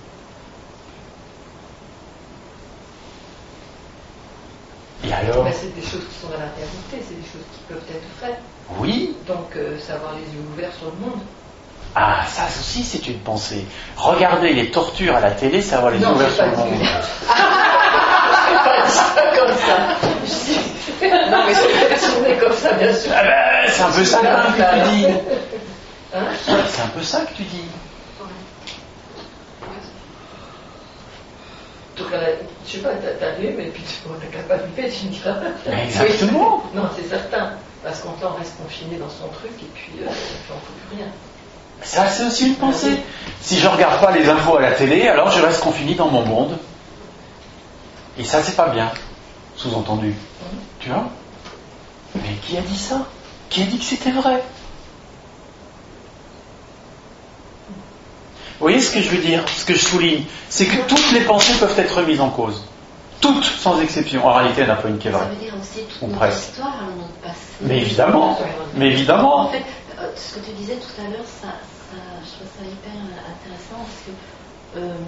Et alors? Ben, c'est des choses qui sont dans la réalité, c'est des choses qui peuvent être vraies. Oui. Donc, euh, savoir les yeux ouverts sur le monde. Ah, ça aussi c'est une pensée. Regarder les tortures à la télé, c'est avoir les yeux Non, ouverts j'ai sur pas le monde. dit. J'ai pas dit ça comme ça. Je dis- Non, mais c'est tourné comme ça, bien sûr. Ah ben, c'est un peu ça que tu dis. Hein? C'est un peu ça que tu dis. Donc, là, je sais pas, t'as- t'allumes et puis tu t'as qu'à pas allumer, tu me diras. Mais exactement. Oui. Non, c'est certain. Parce qu'on t'en reste confiné dans son truc et puis, euh, puis on ne peut plus rien. Ça, c'est aussi une pensée. Si je regarde pas les infos à la télé, alors je reste confiné dans mon monde. Et ça, c'est pas bien. Sous-entendu. Mhm. Tu vois? Mais qui a dit ça? Qui a dit que c'était vrai? Vous voyez ce que je veux dire? Ce que je souligne, c'est que toutes les pensées peuvent être remises en cause. Toutes, sans exception. En réalité, il n'y en a pas une qui est Ça vraie. veut dire aussi toute Ou notre presque. histoire, notre passé. Mais évidemment. Mais En évidemment. fait, euh, ce que tu disais tout à l'heure, ça, ça, je trouve ça hyper intéressant parce que euh,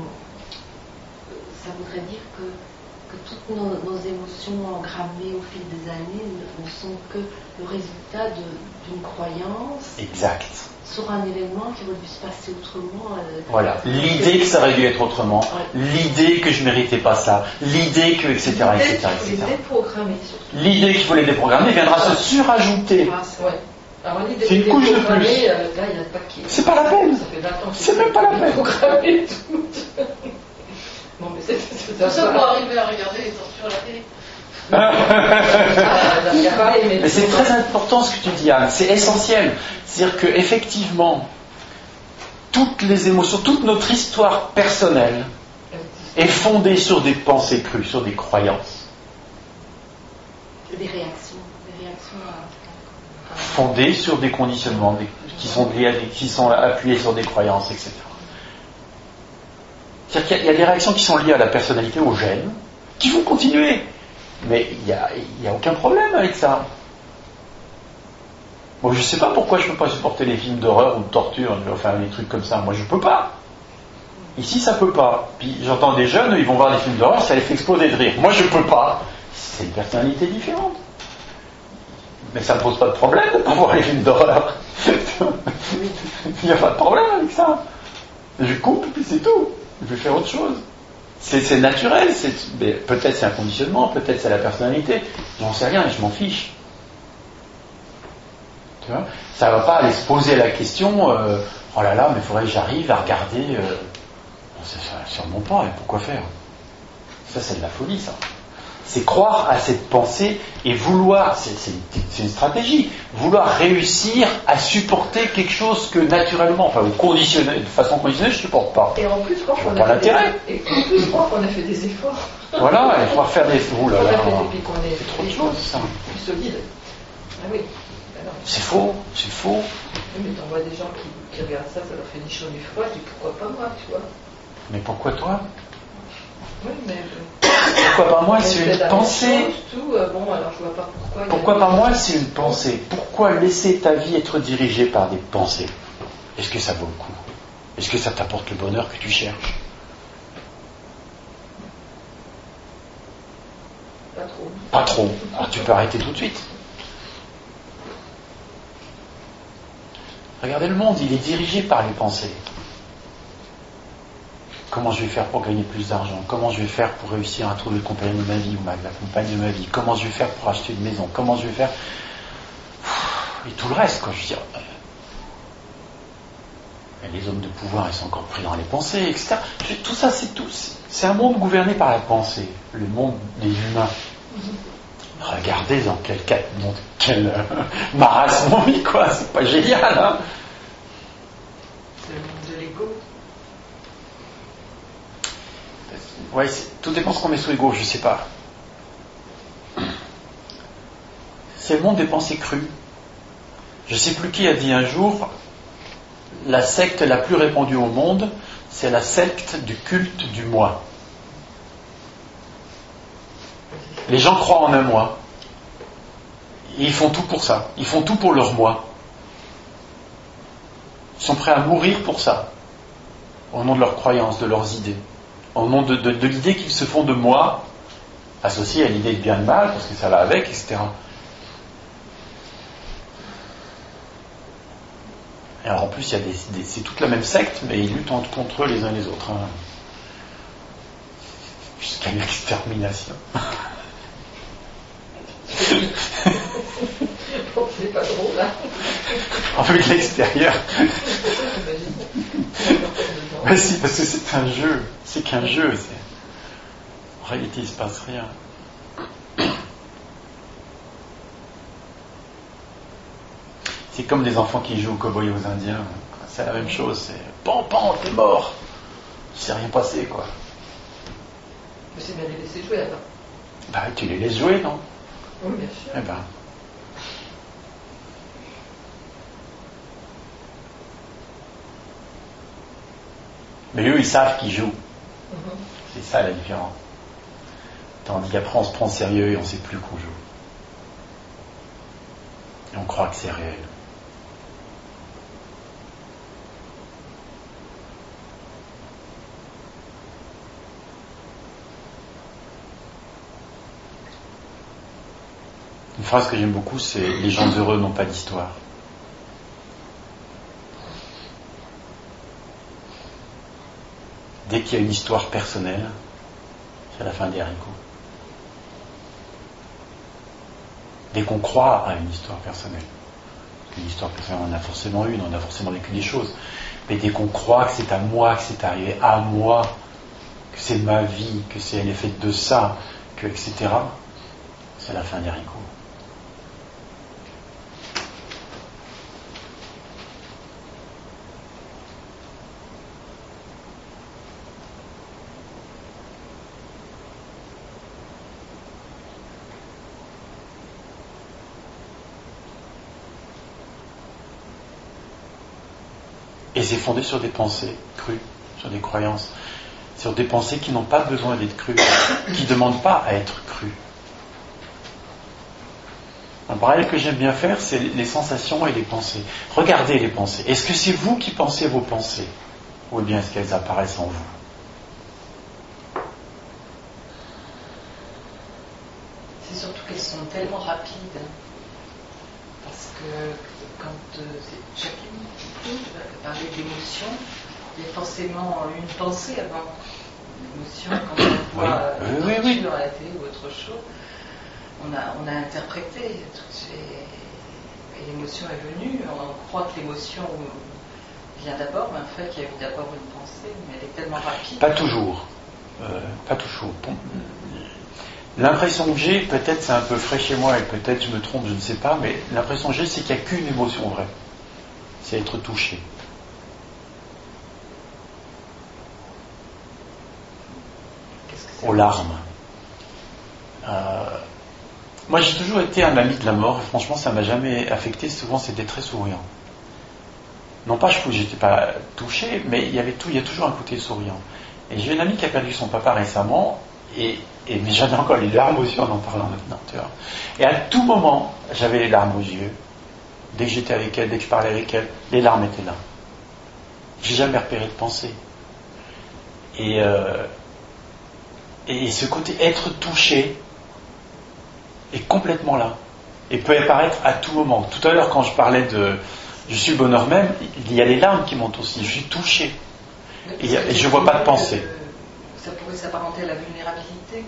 ça voudrait dire que, que toutes nos, nos émotions engrammées au fil des années ne, ne sont que le résultat de- d'une croyance Exact. sur un événement qui aurait dû se passer autrement. euh, Voilà. L'idée que ça aurait dû être autrement. L'idée que je méritais pas ça. L'idée que, et cetera, et cetera, et Les cetera. déprogrammer surtout. L'idée qu'il faut les déprogrammer viendra se surajouter. Ouais. Alors l'idée C'est une de couche de déprogrammer, plus. euh, là il y a le paquet. C'est pas la peine. Ça fait vingt ans que C'est même pas la peine. déprogrammer tout. Bon, mais c'est c'est Tout ça pour ça. arriver à regarder les tortures à la télé. Mais c'est très important ce que tu dis, Anne, c'est essentiel. C'est-à-dire que effectivement, toutes les émotions, toute notre histoire personnelle est fondée sur des pensées crues, sur des croyances, des réactions, des réactions à, à- fondées sur des conditionnements des- qui sont liés à des- qui sont appuyés sur des croyances, et cetera. C'est-à-dire qu'il y a- il y a des réactions qui sont liées à la personnalité, aux gènes, qui vont continuer. Mais il n'y a, il y a aucun problème avec ça. Bon, je ne sais pas pourquoi je ne peux pas supporter les films d'horreur ou de torture, enfin les trucs comme ça. Moi, je ne peux pas. Ici, ça ne peut pas. Puis j'entends des jeunes, ils vont voir des films d'horreur, ça les fait exploser de rire. Moi, je ne peux pas. C'est une personnalité différente. Mais ça ne pose pas de problème de ne pas voir les films d'horreur. Il n'y a pas de problème avec ça. Je coupe, puis c'est tout. Je vais faire autre chose. C'est, c'est naturel. C'est, mais peut-être c'est un conditionnement, peut-être c'est la personnalité. J'en sais rien et je m'en fiche. Tu vois, ça ne va pas aller se poser la question euh, oh là là, mais il faudrait que j'arrive à regarder. Euh... Bon, c'est ça, sûrement pas, et pourquoi faire? Ça, c'est de la folie, ça. C'est croire à cette pensée et vouloir, c'est, c'est, c'est une stratégie, vouloir réussir à supporter quelque chose que naturellement, enfin, ou conditionné, de façon conditionnelle, je ne supporte pas. Et en plus, je crois qu'on pas a, l'intérêt. Des... Et en plus, je crois qu'on a fait des efforts. Voilà, il faut faire des. Ouh là là, depuis qu'on est, c'est trop de choses, ça. Plus solide. Ah oui. Alors, c'est faux, c'est faux. Oui, mais t'en vois des gens qui, qui regardent ça, ça leur fait ni chaud ni froid, ils disent pourquoi pas moi, tu vois. Mais pourquoi toi? Oui, mais. Pourquoi pas moi, c'est une pensée. Chose, tout, euh, bon, alors je vois pas pourquoi. Pourquoi pas moi, c'est une pensée. Pourquoi laisser ta vie être dirigée par des pensées? Est-ce que ça vaut le coup? Est-ce que ça t'apporte le bonheur que tu cherches? Pas trop. Pas trop. Alors tu peux arrêter tout de suite. Regardez le monde, il est dirigé par les pensées. Comment je vais faire pour gagner plus d'argent? Comment je vais faire pour réussir à trouver le compagnon de ma vie ou ma, la compagne de ma vie? Comment je vais faire pour acheter une maison? Comment je vais faire? Et tout le reste, quoi, je veux dire. Et les hommes de pouvoir, ils sont encore pris dans les pensées, et cetera. Tout ça, c'est tout. C'est un monde gouverné par la pensée. Le monde des humains. Regardez dans quel, quel, quel euh, marasme on vit, quoi. C'est pas génial, hein? C'est le monde de l'ego. Ouais, tout dépend de ce qu'on met sous ego, je sais pas. C'est le monde des pensées crues. Je sais plus qui a dit un jour, la secte la plus répandue au monde, c'est la secte du culte du moi. Les gens croient en un moi. Et ils font tout pour ça. Ils font tout pour leur moi. Ils sont prêts à mourir pour ça. Au nom de leurs croyances, de leurs idées. Au nom de, de, de l'idée qu'ils se font de moi, associée à l'idée de bien et de mal, parce que ça va avec, et cetera. Et alors en plus, il y a des, des, c'est toute la même secte, mais ils luttent contre eux les uns les autres. Hein. Jusqu'à l'extermination. Bon, c'est pas drôle, là. Avec l'extérieur. Mais si, parce que c'est un jeu. C'est qu'un jeu. C'est... En réalité, il ne se passe rien. C'est comme des enfants qui jouent aux cow-boys et aux indiens. C'est la même chose. C'est pan, pan, t'es mort. Il ne s'est rien passé, quoi. Mais c'est bien de les laisser jouer, alors. Bah, tu les laisses jouer, non? Oui, bien sûr. Eh ben. Mais eux, ils savent qu'ils jouent. Mm-hmm. C'est ça la différence. Tandis qu'après, on se prend sérieux et on ne sait plus qu'on joue. Et on croit que c'est réel. Une phrase que j'aime beaucoup, c'est « Les gens heureux n'ont pas d'histoire ». Dès qu'il y a une histoire personnelle, c'est la fin des haricots. Dès qu'on croit à une histoire personnelle, une histoire personnelle, on en a forcément une, on a forcément vécu des choses, mais dès qu'on croit que c'est à moi, que c'est arrivé à moi, que c'est ma vie, que c'est elle est faite de ça, que et cetera, c'est la fin des haricots. Et c'est fondé sur des pensées crues, sur des croyances, sur des pensées qui n'ont pas besoin d'être crues, qui ne demandent pas à être crues. Un parallèle que j'aime bien faire, c'est les sensations et les pensées. Regardez les pensées. Est-ce que c'est vous qui pensez vos pensées? Ou bien est-ce qu'elles apparaissent en vous? C'est surtout qu'elles sont tellement rapides. Parce que quand euh, chacune va parler d'émotion, il y a forcément une pensée avant l'émotion. Quand on voit oui, une oui, oui, oui. à la télé ou autre chose, on a, on a interprété. Tout, et, et l'émotion est venue. On croit que l'émotion vient d'abord, mais en fait, il y a eu d'abord une pensée, mais elle est tellement rapide. Pas toujours. Euh, pas toujours. Bon. L'impression que j'ai, peut-être c'est un peu frais chez moi et peut-être je me trompe, je ne sais pas, mais l'impression que j'ai, c'est qu'il n'y a qu'une émotion vraie. C'est être touché. Qu'est-ce que c'est? Aux larmes. Euh, moi, j'ai toujours été un ami de la mort et franchement, ça ne m'a jamais affecté. Souvent, c'était très souriant. Non pas je n'étais pas touché, mais il y avait tout, il y a toujours un côté souriant. Et j'ai une amie qui a perdu son papa récemment, et, et mais j'avais encore les larmes aux yeux en en parlant maintenant, tu vois. Et à tout moment, j'avais les larmes aux yeux. Dès que j'étais avec elle, dès que je parlais avec elle, les larmes étaient là. J'ai jamais repéré de pensée. Et, euh, et ce côté être touché est complètement là. Et peut apparaître à tout moment. Tout à l'heure, quand je parlais de je suis le bonheur même, il y a les larmes qui montent aussi. Je suis touché. Et, et je ne vois pas de pensée. Ça pourrait s'apparenter à la vulnérabilité.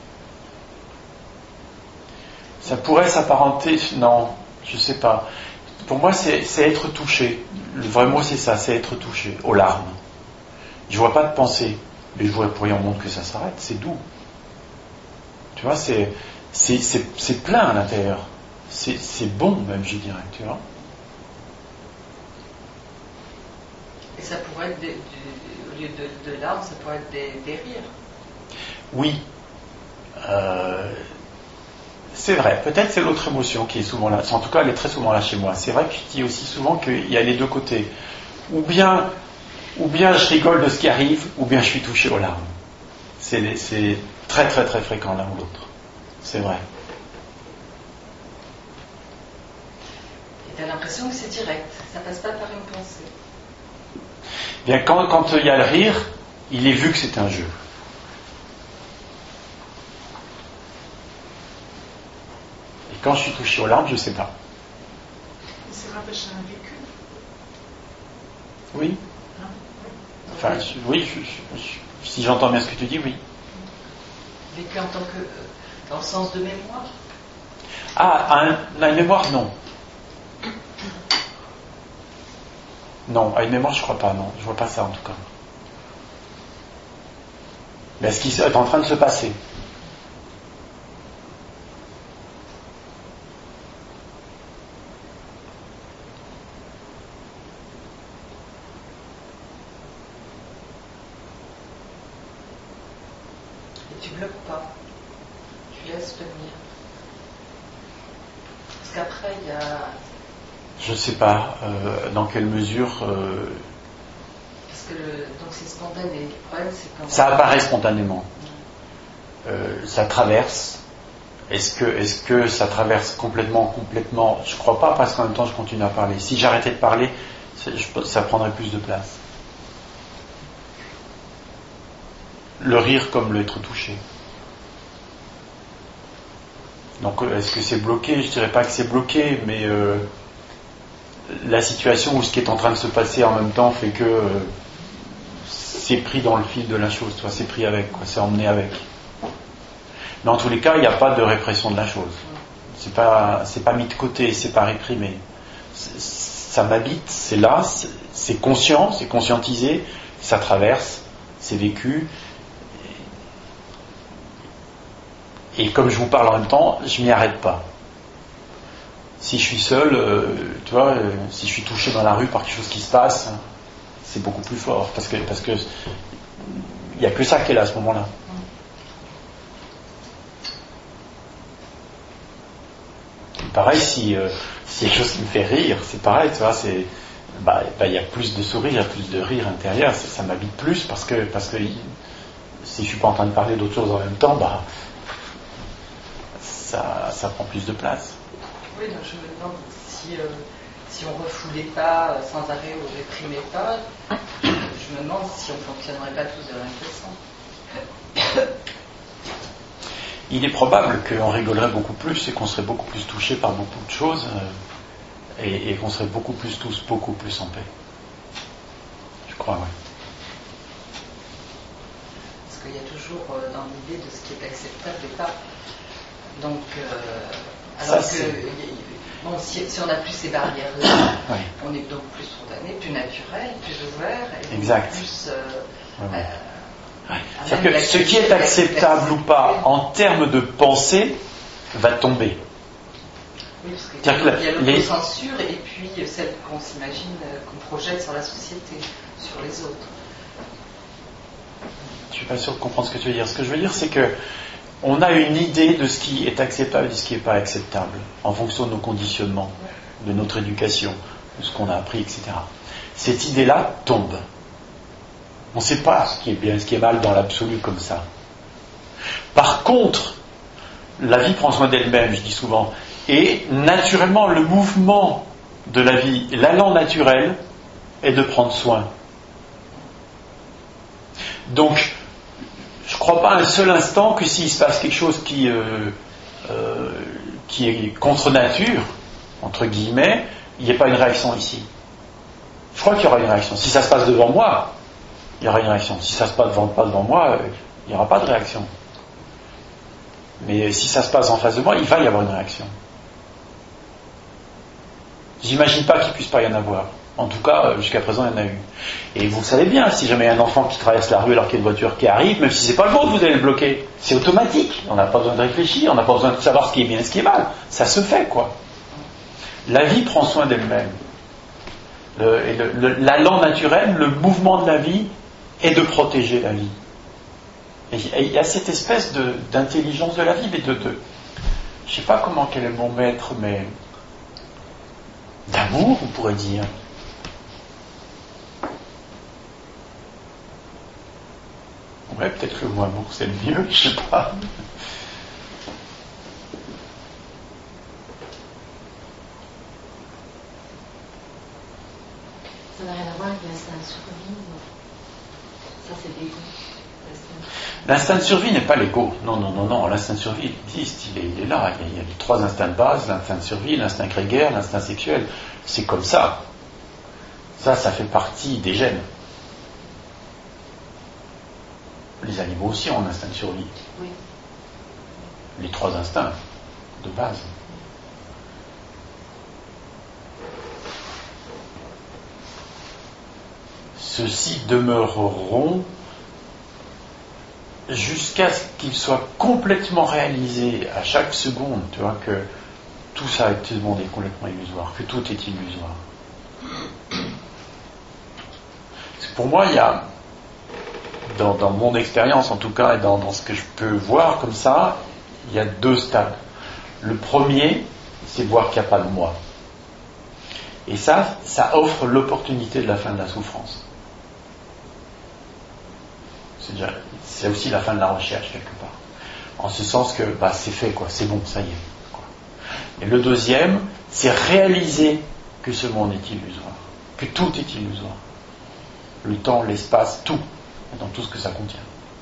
Ça pourrait s'apparenter, non, je ne sais pas. Pour moi, c'est, c'est être touché. Le vrai mot, c'est ça, c'est être touché, aux larmes. Je ne vois pas de pensée, mais je voudrais pour rien au monde que ça s'arrête, c'est doux. Tu vois, c'est, c'est, c'est, c'est plein à l'intérieur. C'est, c'est bon, même, je dirais, tu vois. Et ça pourrait être, des, du, au lieu de, de larmes, ça pourrait être des, des rires. Oui. Euh, c'est vrai. Peut-être c'est l'autre émotion qui est souvent là. En tout cas, elle est très souvent là chez moi. C'est vrai que je dis aussi souvent qu'il y a les deux côtés. Ou bien, ou bien je rigole de ce qui arrive, ou bien je suis touché aux larmes. C'est, c'est très très très fréquent l'un ou l'autre. C'est vrai. Et tu as l'impression que c'est direct. Ça passe pas par une pensée. Bien, quand, quand il y a le rire, il est vu que c'est un jeu. Et quand je suis touché aux larmes, je ne sais pas. C'est rattaché à un vécu. Oui. Hein? Enfin, je, oui, je, je, je, si j'entends bien ce que tu dis, oui. Vécu en tant que, dans le sens de mémoire. Ah, à, un, à une mémoire, non. Non, à une mémoire, je crois pas, non. Je vois pas ça, en tout cas. Mais ce qui est en train de se passer. Et tu bloques pas. Tu laisses venir. Parce qu'après, il y a... Je ne sais pas euh, dans quelle mesure... Euh, Parce que le, donc c'est spontané. Le problème, c'est quand... Ça apparaît spontanément. Euh, ça traverse. Est-ce que, est-ce que ça traverse complètement, complètement? Je ne crois pas, parce qu'en même temps, je continue à parler. Si j'arrêtais de parler, je, ça prendrait plus de place. Le rire comme l'être touché. Donc, est-ce que c'est bloqué? Je ne dirais pas que c'est bloqué, mais... Euh, la situation où ce qui est en train de se passer en même temps fait que euh, c'est pris dans le fil de la chose, soit c'est pris avec, quoi, c'est emmené avec. Mais en tous les cas, il n'y a pas de répression de la chose. C'est pas, c'est pas mis de côté, c'est pas réprimé. C'est, ça m'habite, c'est là, c'est, c'est conscient, c'est conscientisé, ça traverse, c'est vécu. Et comme je vous parle en même temps, je m'y arrête pas. Si je suis seul, euh, tu vois, euh, si je suis touché dans la rue par quelque chose qui se passe, c'est beaucoup plus fort, parce que parce que il n'y a que ça qui est là à ce moment-là. Et pareil, si euh, s'il y a quelque chose qui me fait rire, c'est pareil, tu vois, c'est bah, bah, il y a plus de sourire, il y a plus de rire intérieur, ça, ça m'habite plus parce que parce que si je suis pas en train de parler d'autre chose en même temps, bah ça ça prend plus de place. Oui, donc je me demande si, euh, si on refoulait pas sans arrêt ou réprimait pas, je me demande si on ne fonctionnerait pas tous de la même façon. Il est probable qu'on rigolerait beaucoup plus et qu'on serait beaucoup plus touché par beaucoup de choses euh, et, et qu'on serait beaucoup plus tous, beaucoup plus en paix. Je crois, oui. Parce qu'il y a toujours euh, dans l'idée de ce qui est acceptable et pas. Donc... Euh, Alors ça, que, bon, si, si on n'a plus ces barrières-là, oui. on est donc plus spontané, plus naturel, plus ouvert, et exact. plus... Euh, oui, oui. Euh, ouais. C'est-à-dire que ce qui est acceptable ou pas en termes de pensée va tomber. Oui, parce qu'il y a, il y a l'autocensure les... et puis celle qu'on s'imagine, qu'on projette sur la société, sur les autres. Je ne suis pas sûr de comprendre ce que tu veux dire. Ce que je veux dire, c'est que on a une idée de ce qui est acceptable et de ce qui n'est pas acceptable, en fonction de nos conditionnements, de notre éducation, de ce qu'on a appris, et cetera. Cette idée-là tombe. On ne sait pas ce qui est bien, ce qui est mal dans l'absolu comme ça. Par contre, la vie prend soin d'elle-même, je dis souvent, et naturellement, le mouvement de la vie, l'allant naturel, est de prendre soin. Donc, je ne crois pas un seul instant que s'il se passe quelque chose qui, euh, euh, qui est contre nature, entre guillemets, il n'y ait pas une réaction ici. Je crois qu'il y aura une réaction. Si ça se passe devant moi, il y aura une réaction. Si ça ne se passe devant, pas devant moi, il n'y aura pas de réaction. Mais si ça se passe en face de moi, il va y avoir une réaction. J'imagine pas qu'il ne puisse pas y en avoir. En tout cas, jusqu'à présent, il y en a eu. Et vous savez bien, si jamais il y a un enfant qui traverse la rue alors qu'il y a une voiture qui arrive, même si c'est pas le vôtre, vous allez le bloquer. C'est automatique. On n'a pas besoin de réfléchir, on n'a pas besoin de savoir ce qui est bien et ce qui est mal. Ça se fait, quoi. La vie prend soin d'elle-même. Le, et le, le, l'allant naturel, le mouvement de la vie, est de protéger la vie. Et il y a cette espèce de, d'intelligence de la vie, mais de, de je sais pas comment quel est le bon maître, mais d'amour, on pourrait dire. Ouais, peut-être que le mot amour, c'est le mieux, je sais pas. Ça n'a rien à voir avec l'instinct de survie. Ça, c'est l'ego. L'instinct de survie n'est pas l'ego. Non, non, non, non. L'instinct de survie il existe, il est, il est là. Il y, a, il y a les trois instincts de base, l'instinct de survie, l'instinct grégaire, l'instinct sexuel. C'est comme ça. Ça, ça fait partie des gènes. Les animaux aussi ont un instinct de survie. Oui. Les trois instincts de base. Ceux-ci demeureront jusqu'à ce qu'ils soient complètement réalisés à chaque seconde, tu vois, que tout ça, tout le monde est complètement illusoire, que tout est illusoire. Pour moi, il y a, dans, dans mon expérience en tout cas, et dans, dans ce que je peux voir comme ça, il y a deux stades. Le premier, c'est voir qu'il n'y a pas de moi. Et ça, ça offre l'opportunité de la fin de la souffrance. C'est, déjà, c'est aussi la fin de la recherche quelque part. En ce sens que bah, c'est fait, quoi, c'est bon, ça y est. Quoi. Et le deuxième, c'est réaliser que ce monde est illusoire, que tout est illusoire. Le temps, l'espace, tout, dans tout ce que ça contient.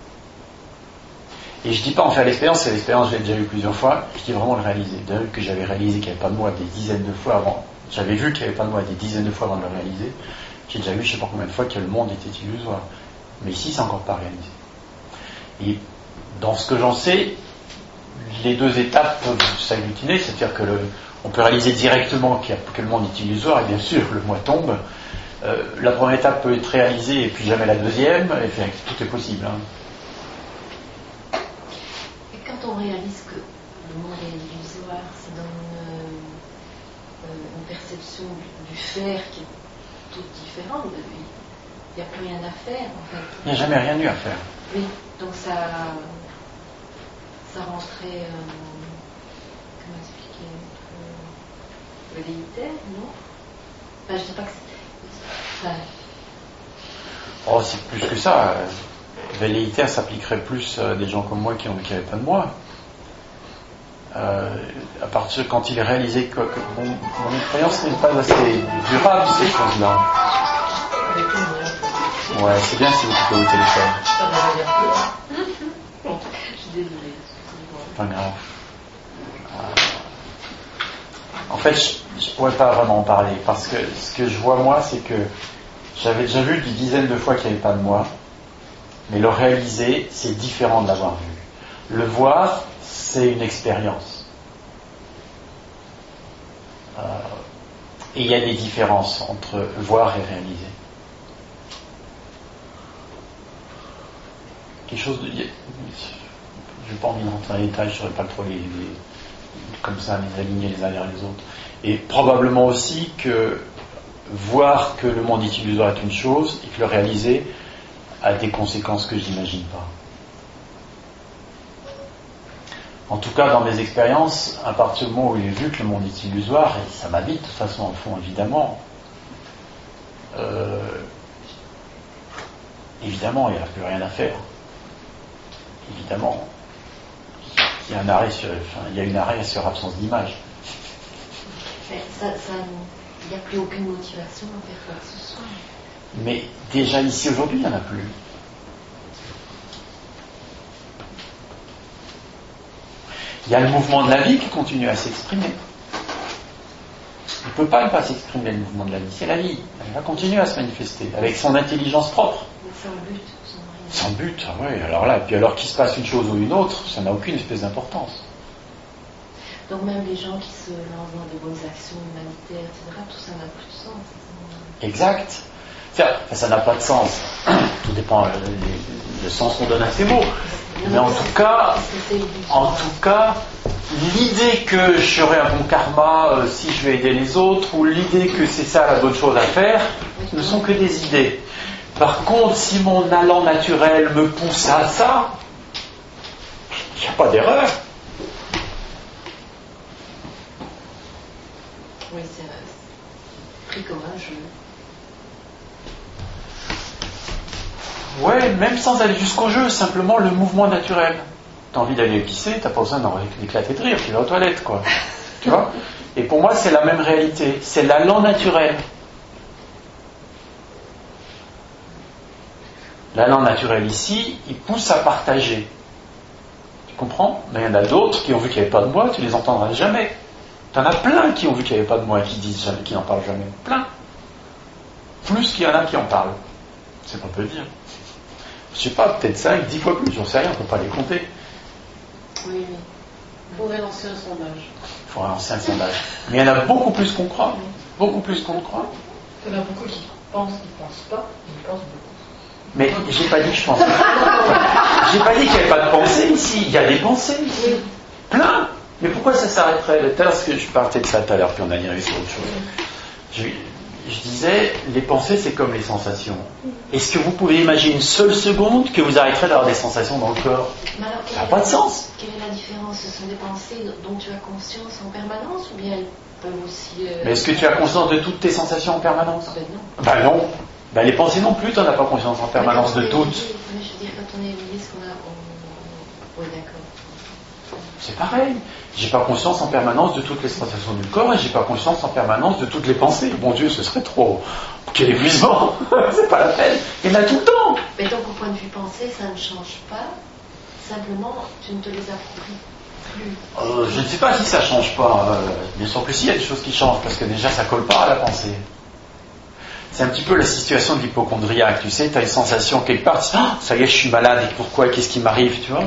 Et je dis pas en faire l'expérience, c'est l'expérience, je l'ai déjà eu plusieurs fois, je dis vraiment le réaliser. D'ailleurs que j'avais réalisé qu'il n'y avait pas de moi des dizaines de fois avant, j'avais vu qu'il n'y avait pas de moi des dizaines de fois avant de le réaliser, j'ai déjà vu je sais pas combien de fois que le monde était illusoire. Mais ici, c'est encore pas réalisé. Et dans ce que j'en sais, les deux étapes peuvent s'agglutiner, c'est-à-dire que le, on peut réaliser directement qu'il y a, que le monde est illusoire, et bien sûr, le moi tombe. Euh, la première étape peut être réalisée, et puis jamais la deuxième, et puis tout est possible. Hein. Et quand on réalise que le monde est illusoire, c'est dans une, euh, une perception du, du faire qui est toute différente de lui. Il n'y a plus rien à faire, en fait. Il n'y a jamais rien eu à faire. Oui, donc ça, ça rentrait, euh, comment expliquer, euh, velléitaire, non? Enfin, je ne sais pas que c'est... Enfin... Oh, c'est plus que ça. Velléitaire s'appliquerait plus à des gens comme moi qui n'avaient pas de moi. Euh, à partir quand il est réalisé que, que bon, mon expérience n'est pas assez durable, ces choses-là. Ouais, c'est bien si vous coupez au téléphone. Je suis désolée. Pas grave. Euh, en fait, je ne pourrais pas vraiment en parler parce que ce que je vois moi, c'est que j'avais déjà vu des dizaines de fois qu'il n'y avait pas de moi, mais le réaliser, c'est différent de l'avoir vu. Le voir, c'est une expérience. Euh, et il y a des différences entre voir et réaliser. Quelque chose de... Je n'ai pas envie de rentrer dans les détails, je ne saurais pas trop les, les, comme ça les aligner les uns derrière les autres. Et probablement aussi que voir que le monde illusoire est une chose et que le réaliser a des conséquences que je n'imagine pas. En tout cas, dans mes expériences, à partir du moment où j'ai vu que le monde est illusoire, et ça m'habite de toute façon en fond évidemment, euh, évidemment il n'y a plus rien à faire. Évidemment. Il y a un arrêt sur, enfin, il y a une arrêt sur absence d'image. Mais ça, ça, il n'y a plus aucune motivation à faire quoi que ce soit. Mais déjà ici aujourd'hui, il n'y en a plus. Il y a le mouvement de la vie qui continue à s'exprimer. Il ne peut pas ne pas s'exprimer, le mouvement de la vie. C'est la vie. Elle va continuer à se manifester avec son intelligence propre. Mais sans but, sans rien. Sans but, oui. Alors là, et puis alors qu'il se passe une chose ou une autre, ça n'a aucune espèce d'importance. Donc même les gens qui se lancent dans des bonnes actions humanitaires, et cetera, tout ça n'a plus de sens. Exact. Ça, ça n'a pas de sens. Tout dépend euh, le sens qu'on donne à ces mots. Mais en tout cas, en tout cas, l'idée que j'aurai un bon karma euh, si je vais aider les autres, ou l'idée que c'est ça la bonne chose à faire, ne sont que des idées. Par contre, si mon allant naturel me pousse à ça, il n'y a pas d'erreur. Oui, c'est pris comme un jeu. Ouais, même sans aller jusqu'au jeu, simplement le mouvement naturel. T'as envie d'aller pisser, t'as pas besoin d'éclater de rire, tu vas aux toilettes, quoi. Tu vois ? Et pour moi, c'est la même réalité. C'est l'allant naturel. L'allant naturel ici, il pousse à partager. Tu comprends ? Mais il y en a d'autres qui ont vu qu'il n'y avait pas de moi, tu les entendras jamais. T'en as plein qui ont vu qu'il n'y avait pas de moi et qui disent jamais, qui n'en parlent jamais. Plein. Plus qu'il y en a qui en parlent. C'est pas peu dire. Je sais pas, peut-être cinq, dix fois plus, j'en sais rien, on ne peut pas les compter. Oui, oui. Il faudrait lancer un sondage. Il faudrait lancer un sondage. Mais il y en a beaucoup plus qu'on croit. Beaucoup plus qu'on croit. Il y en a beaucoup qui pensent, qui ne pensent pas, qui pensent beaucoup. Mais j'ai pas dit que je pensais. J'ai pas dit qu'il n'y avait pas de pensée ici. Il y a des pensées ici. Plein. Mais pourquoi ça s'arrêterait ? Tout à l'heure, je partais de ça tout à l'heure, puis on a arrivé sur autre chose. Je, je disais, les pensées, c'est comme les sensations. Est-ce que vous pouvez imaginer une seule seconde que vous arrêterez d'avoir des sensations dans le corps ? Alors, ça n'a pas de sens. Quelle est la différence ? Ce sont des pensées dont tu as conscience en permanence, ou bien elles peuvent aussi... Euh... Mais est-ce que tu as conscience de toutes tes sensations en permanence ? Ben non. Ben non. Ben les pensées non plus, tu n'en as pas conscience en permanence de toutes. Mais je veux dire, quand on est éveillé, ce qu'on a... On... Oui, d'accord. C'est pareil. J'ai pas conscience en permanence de toutes les sensations du corps et j'ai pas conscience en permanence de toutes les pensées. Mon Dieu, ce serait trop... Quel épuisement. C'est pas la peine. Il y en a tout le temps. Mais donc, au point de vue pensée, ça ne change pas. Simplement, tu ne te les appropries plus. Euh, je ne sais pas si ça change pas. Euh, bien sûr que si, il y a des choses qui changent parce que déjà, ça colle pas à la pensée. C'est un petit peu la situation de l'hypochondriaque. Tu sais, tu as une sensation quelque part, tu dis, oh, ça y est, je suis malade et pourquoi, qu'est-ce qui m'arrive, tu vois,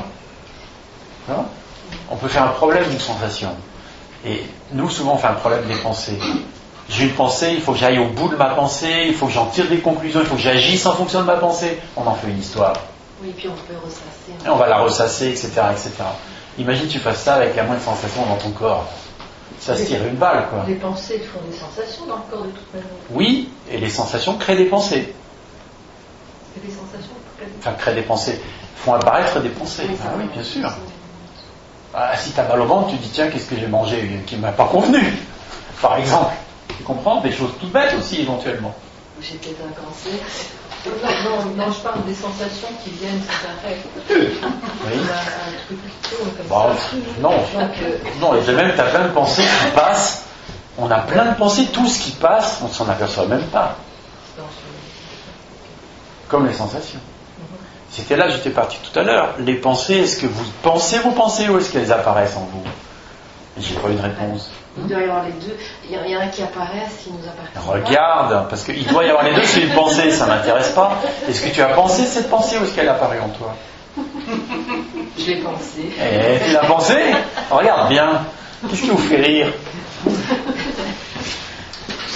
tu vois. On peut faire un problème d'une sensation. Et nous, souvent, on fait un problème des pensées. J'ai une pensée, il faut que j'aille au bout de ma pensée, il faut que j'en tire des conclusions, il faut que j'agisse en fonction de ma pensée. On en fait une histoire. Oui, puis on peut ressasser. Et on va la ressasser, et cetera, et cetera. Imagine tu fasses ça avec la moindre sensation dans ton corps. Ça se tire une balle, quoi. Les pensées font des sensations dans le corps de toute manière. Oui, et les sensations créent des pensées. Et des sensations Enfin, créent des pensées. Font apparaître des pensées. Oui, ah oui, bien sûr. Ça, Ah, si t'as mal au ventre, tu dis tiens, qu'est-ce que j'ai mangé qui ne m'a pas convenu, par exemple. Tu comprends ? Des choses toutes bêtes aussi, éventuellement. j'ai peut-être un cancer. Non, non, non, je parle des sensations qui viennent sans arrêt. Oui. Un, un truc qui tourne comme Bon, ça. non, Donc, euh, non, et de même, t'as plein de pensées qui passent. On a plein de pensées, tout ce qui passe, on ne s'en aperçoit même pas. dans ce- Comme les sensations. C'était là que j'étais parti tout à l'heure. Les pensées, est-ce que vous pensez vos pensées ou est-ce qu'elles apparaissent en vous ? J'ai pas eu de réponse. Il doit y avoir les deux. Il y en a un qui apparaissent, qui nous appartient. Regarde, parce qu'il doit y avoir les deux, c'est une pensée, ça ne m'intéresse pas. Est-ce que tu as pensé cette pensée ou est-ce qu'elle apparaît en toi ? Je l'ai pensé. Eh, tu l'as pensé ? Regarde bien. Qu'est-ce qui vous fait rire ?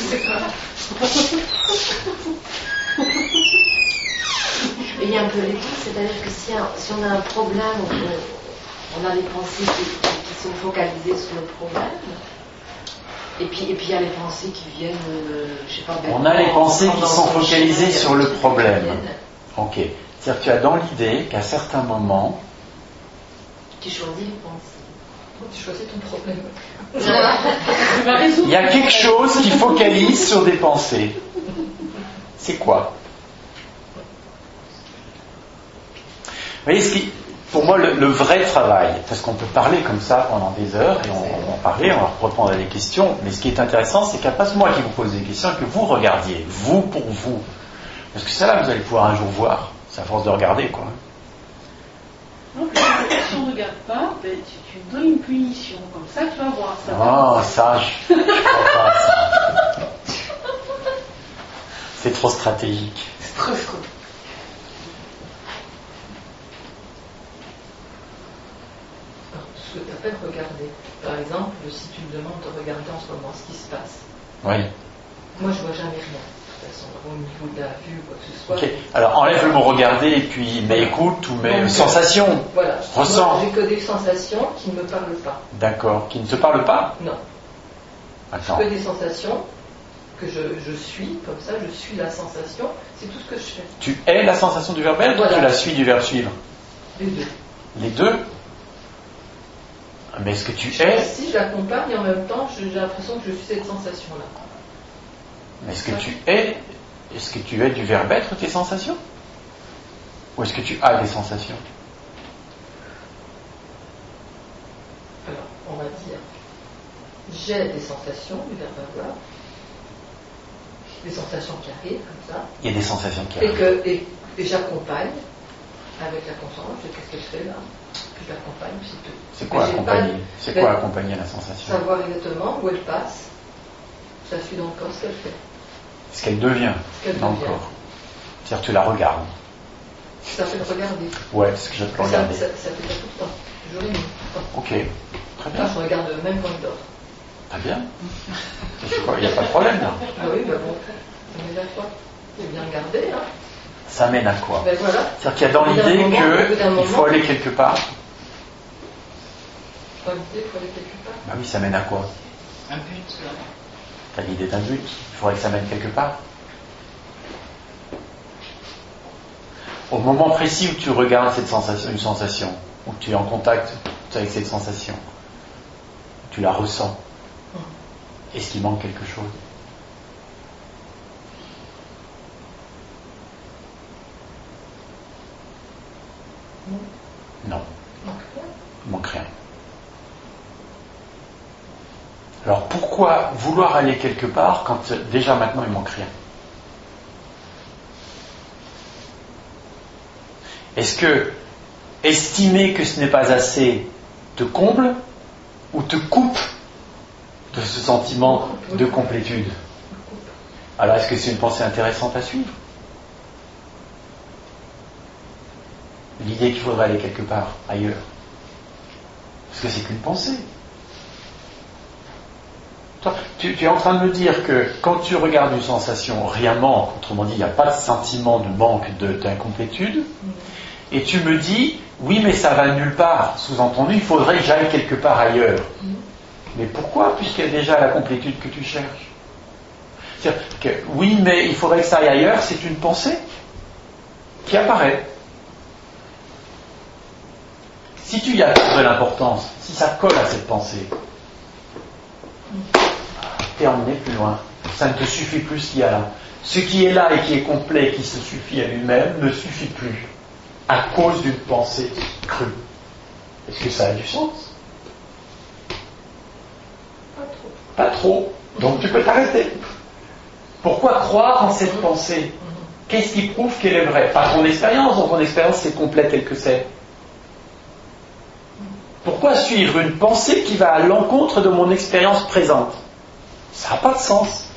Il y a un peu les deux, c'est-à-dire que si, un, si on a un problème, on, on a les pensées qui, qui sont focalisées sur le problème, et puis et puis il y a les pensées qui viennent, euh, je sais pas. On a les pensées qui sont focalisées sur le problème. Ok. C'est-à-dire que tu as dans l'idée qu'à certains moments, tu choisis les pensées. Tu choisis ton problème. Il y a quelque chose qui focalise sur des pensées. C'est quoi? Vous voyez, ce qui, pour moi, le, le vrai travail, parce qu'on peut parler comme ça pendant des heures, et on, on va en parler, on va répondre à des questions, mais ce qui est intéressant, c'est qu'il n'y a pas moi qui vous pose des questions, et que vous regardiez, vous pour vous. Parce que ça, là, vous allez pouvoir un jour voir. C'est à force de regarder, quoi. Donc, si on ne regarde pas, ben, tu, tu me donnes une punition. Comme ça, tu vas voir. Ça oh, ça, je ne crois pas ça. C'est trop stratégique. C'est trop trop. Ce que tu appelles regarder. Par exemple, si tu me demandes de regarder en ce moment ce qui se passe. Oui. Moi, je vois jamais rien. De toute façon, au niveau de la vue ou quoi que ce soit. Ok. Alors, enlève le mot regarder et puis mets écoute ou mets Donc, sensation. Voilà. Ressens. Moi, j'ai que des sensations qui ne me parlent pas. D'accord. Qui ne te parlent pas? Non. Attends. Que des sensations que je, je suis, comme ça, je suis la sensation. C'est tout ce que je fais. Tu es la sensation du verbe être, voilà. ou tu la suis du verbe suivre? Les deux. Les deux? Mais est-ce que tu es? Si je l'accompagne, en même temps, j'ai l'impression que je suis cette sensation-là. Mais est-ce que tu es, est-ce que tu es du verbe être tes sensations? Ou est-ce que tu as des sensations? Alors, on va dire, j'ai des sensations du verbe avoir, des sensations qui arrivent comme ça. Il y a des sensations qui et arrivent. Que, et, et j'accompagne avec la conscience, je dis qu'est-ce que je fais là? Puis je l'accompagne, c'est tout. C'est quoi Mais j'ai accompagner? pas- C'est mais- quoi accompagner la sensation? Savoir exactement où elle passe, ça suit dans le corps ce qu'elle fait. Ce qu'elle devient Ce qu'elle dans le devient. corps. C'est-à-dire que tu la regardes. Ça fait le regarder. Ouais, c'est ce que je peux Ça, regarder. ça, ça fait ça tout le temps, jour et nuit, tout le temps. Ok, très Là, bien. je regarde même quand je dors. Très bien. Il n'y a pas de problème là. Ah oui, ben bon, ça m'aide à quoi? C'est bien regarder, hein. Ça mène à quoi? Ben voilà. C'est-à-dire qu'il y a dans Au bout d'un l'idée moment, au bout d'un qu'il faut moment- aller quelque part. Faut aller, faut aller quelque part. Bah oui, ça mène à quoi? Un but. T'as l'idée d'un but. Il faudrait que ça mène quelque part. Au moment précis où tu regardes cette sensation, une sensation, où tu es en contact avec cette sensation, tu la ressens. Est-ce qu'il manque quelque chose? Non. Il manque rien. Alors pourquoi vouloir aller quelque part quand déjà maintenant il manque rien? Est-ce que estimer que ce n'est pas assez te comble ou te coupe de ce sentiment de complétude? Alors est-ce que c'est une pensée intéressante à suivre? L'idée qu'il faudrait aller quelque part ailleurs. Parce que c'est qu'une pensée. Toi, tu, tu es en train de me dire que quand tu regardes une sensation, rien manque, autrement dit, il n'y a pas de sentiment de manque, de, d'incomplétude, et tu me dis, oui, mais ça va nulle part. Sous-entendu, il faudrait que j'aille quelque part ailleurs. Mais pourquoi, puisqu'il y a déjà la complétude que tu cherches? C'est-à-dire que, oui, mais il faudrait que ça aille ailleurs, c'est une pensée qui apparaît. Si tu y accordes de l'importance, si ça colle à cette pensée, t'es emmené plus loin. Ça ne te suffit plus ce qu'il y a là. Ce qui est là et qui est complet, qui se suffit à lui-même, ne suffit plus à cause d'une pensée crue. Est-ce que ça a du sens? Pas trop. Pas trop. Donc tu peux t'arrêter. Pourquoi croire en cette pensée? Qu'est-ce qui prouve qu'elle est vraie? Pas ton expérience, donc ton expérience c'est complet tel que c'est. Pourquoi suivre une pensée qui va à l'encontre de mon expérience présente? Ça n'a pas de sens.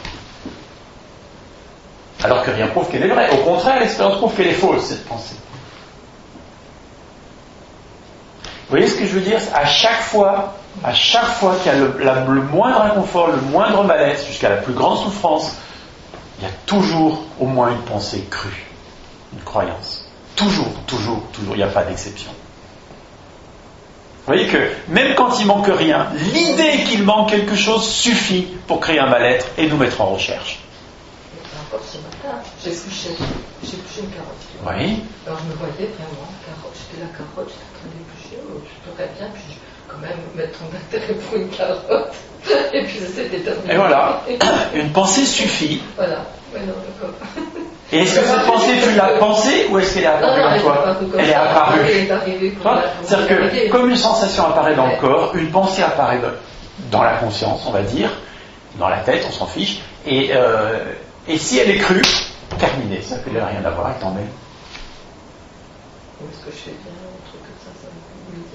Alors que rien prouve qu'elle est vraie. Au contraire, l'expérience prouve qu'elle est fausse, cette pensée. voyez ce que je veux dire? À chaque fois, à chaque fois qu'il y a le, la, le moindre inconfort, le moindre malaise, jusqu'à la plus grande souffrance, il y a toujours au moins une pensée crue, une croyance. Toujours, toujours, toujours, il n'y a pas d'exception. Vous voyez que même quand il manque rien, l'idée qu'il manque quelque chose suffit pour créer un mal-être et nous mettre en recherche. Encore ce matin, j'ai épluché, j'ai épluché une carotte. Oui. Alors je me voyais vraiment, carotte, j'étais la carotte, j'étais en train d'éplucher, oh, je pourrais bien, puis quand même mettre ton intérêt pour une carotte. Et puis c'était terminé. Et voilà, une pensée suffit. Voilà, ouais, non, d'accord. Et est-ce que cette pensée, tu l'as pensée ou est-ce qu'elle est apparue en toi? Elle est apparue. C'est-à-dire que comme une sensation apparaît dans le corps, une pensée apparaît dans la conscience, on va dire, dans la tête, on s'en fiche, et, euh, et si elle est crue, terminée, ça ne peut rien avoir, elle t'emmène. Est-ce que je fais bien un truc comme ça, ça me dit.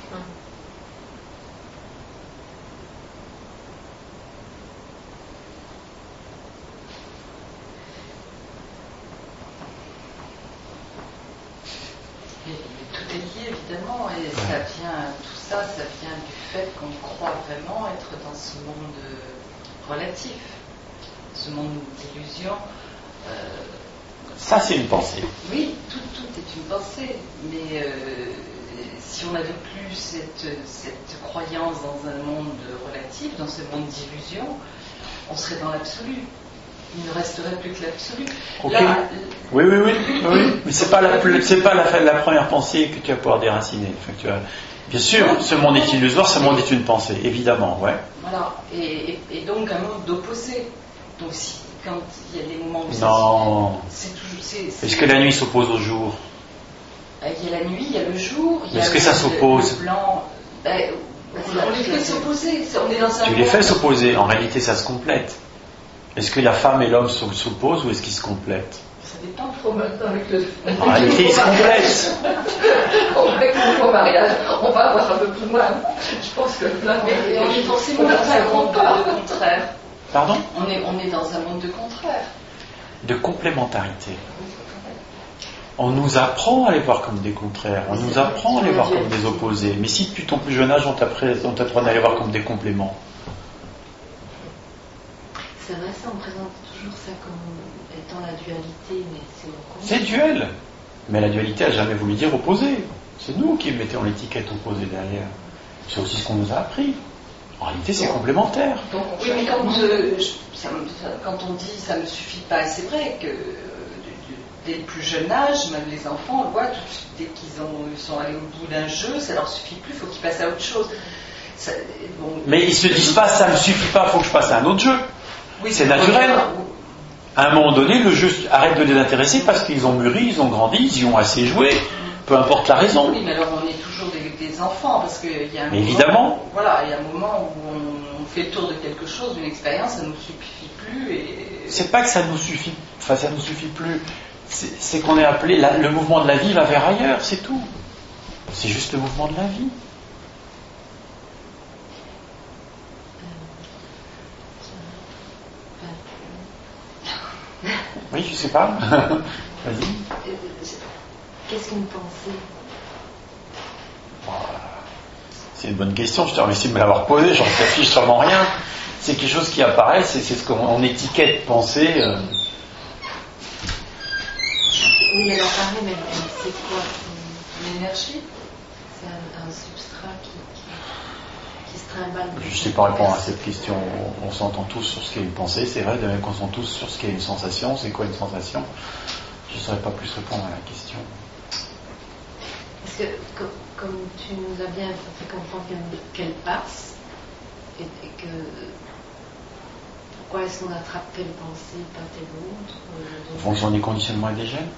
Tout est lié évidemment, et ça vient, tout ça, ça vient du fait qu'on croit vraiment être dans ce monde relatif, ce monde d'illusion. Euh, ça, c'est une pensée. Oui, tout, tout est une pensée, mais euh, si on n'avait plus cette, cette croyance dans un monde relatif, dans ce monde d'illusion, on serait dans l'absolu. Il ne resterait plus que l'absolu. Okay. Là, oui, oui, oui, oui, mais c'est pas la, c'est pas la, la première pensée que tu vas pouvoir déraciner. Enfin, tu vas, bien sûr, ce monde est illusoire, ce monde est une pensée, évidemment, ouais. Voilà, et, et, et donc un monde d'opposé. Donc si, quand il y a des moments où non. c'est toujours. C'est, c'est... Est-ce que la nuit s'oppose au jour? Il y a la nuit, il y a le jour. Il y a Est-ce le, que ça s'oppose? Le blanc. Ben, on les fait s'opposer. On est dans un tu monde... les fais s'opposer. En réalité, ça se complète. Est-ce que la femme et l'homme s'opposent ou est-ce qu'ils se complètent? Ça dépend trop maintenant avec le. En réalité, ils se complètent. Avec le nouveau mariage, on va avoir un peu plus loin. Je pense que là, mais on est forcément dans un monde de contraire. Pardon? On est, on est dans un monde de contraire. De complémentarité. On nous apprend à les voir comme des contraires, on nous apprend à les voir comme des opposés. Mais si depuis ton plus jeune âge, on t'apprenait à les voir comme des compléments. C'est vrai, ça, on présente toujours ça comme étant la dualité, mais c'est au contraire. C'est duel. Mais la dualité n'a jamais voulu dire opposé. C'est nous qui mettons l'étiquette opposée derrière. C'est aussi ce qu'on nous a appris. En réalité, c'est complémentaire. Donc, oui, mais quand, euh, ça, ça, quand on dit ça ne suffit pas, et c'est vrai que dès le plus jeune âge, même les enfants, on voit, tout, dès qu'ils ont, ils sont allés au bout d'un jeu, ça leur suffit plus, il faut qu'ils passent à autre chose. Ça, bon, mais ils se disent pas, ça ne me suffit pas, il faut que je passe à un autre jeu. Oui, c'est naturel. À un moment donné, le jeu arrête de les intéresser parce qu'ils ont mûri, ils ont grandi, ils y ont assez joué, peu importe la raison. Oui, mais alors on est toujours des, des enfants, parce qu'il y a un mais moment, évidemment. Voilà, il y a un moment où on, on fait le tour de quelque chose, d'une expérience, ça ne nous suffit plus. Et... C'est pas que ça nous suffit, enfin ça nous suffit plus, c'est, c'est qu'on est appelé, la, le mouvement de la vie va vers ailleurs, c'est tout. C'est juste le mouvement de la vie. Oui, je sais pas. Vas-y. Qu'est-ce qu'une pensée? C'est une bonne question, je te remercie de me l'avoir posée, j'en s'affiche sûrement rien. C'est quelque chose qui apparaît, c'est, c'est ce qu'on étiquette pensée. Euh... Oui, elle apparaît, mais c'est quoi? Une énergie? C'est un, un substrat qui, qui, qui se trimballe. Je ne sais pas répondre à cette question. On, on s'entend tous sur ce qu'est une pensée, c'est vrai, de même qu'on s'entend tous sur ce qu'est une sensation. C'est quoi une sensation? Je ne saurais pas plus répondre à la question. Parce que, comme, comme tu nous as bien fait comprendre qu'elle passe, et, et que pourquoi est-ce qu'on attrape telle pensée, pas telle autre euh, En fonction des conditionnements et des gènes.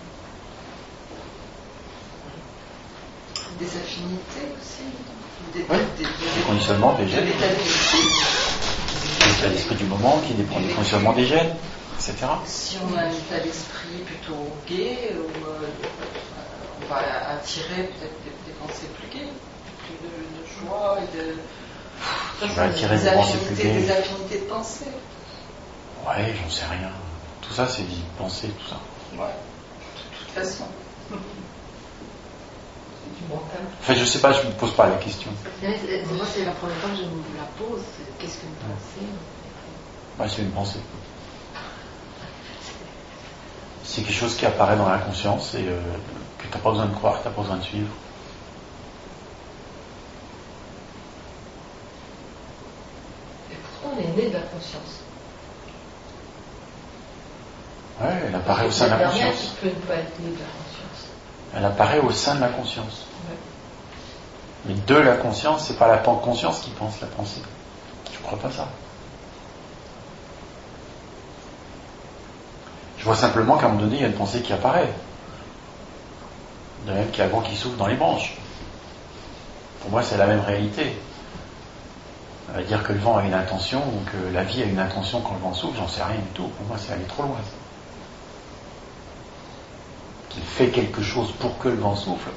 Des affinités aussi. Des, oui, des, des, des conditionnements, des gènes. L'état d'esprit. L'état d'esprit du moment qui dépend des conditionnements des gènes, et cetera. Si on a un état d'esprit plutôt gai, ou, euh, on va attirer peut-être des, des pensées plus gaies, plus de, de joie et de. Tu vas attirer des, des pensées plus gaies. Des affinités de pensée. Ouais, j'en sais rien. Tout ça, c'est des pensées, tout ça. Ouais, de toute façon. c'est du mental. Enfin, je sais pas, je ne me pose pas la question. Moi, c'est la première fois que je me la pose. Qu'est-ce qu'une pensée? Bah, c'est une pensée. C'est quelque chose qui apparaît dans la conscience et euh, que tu n'as pas besoin de croire, que tu n'as pas besoin de suivre. Et pourtant, on est né de la conscience. Ouais, elle apparaît au sein de la dernière conscience. qui peut ne pas être né de la conscience. Elle apparaît au sein de la conscience. Ouais. Mais de la conscience, c'est pas la conscience qui pense la pensée. Je crois pas ça. Je vois simplement qu'à un moment donné, il y a une pensée qui apparaît. De même qu'il y a le vent qui souffle dans les branches. Pour moi, c'est la même réalité. Ça veut dire que le vent a une intention, ou que la vie a une intention quand le vent souffle, j'en sais rien du tout. Pour moi, c'est aller trop loin. Qu'il fait quelque chose pour que le vent souffle.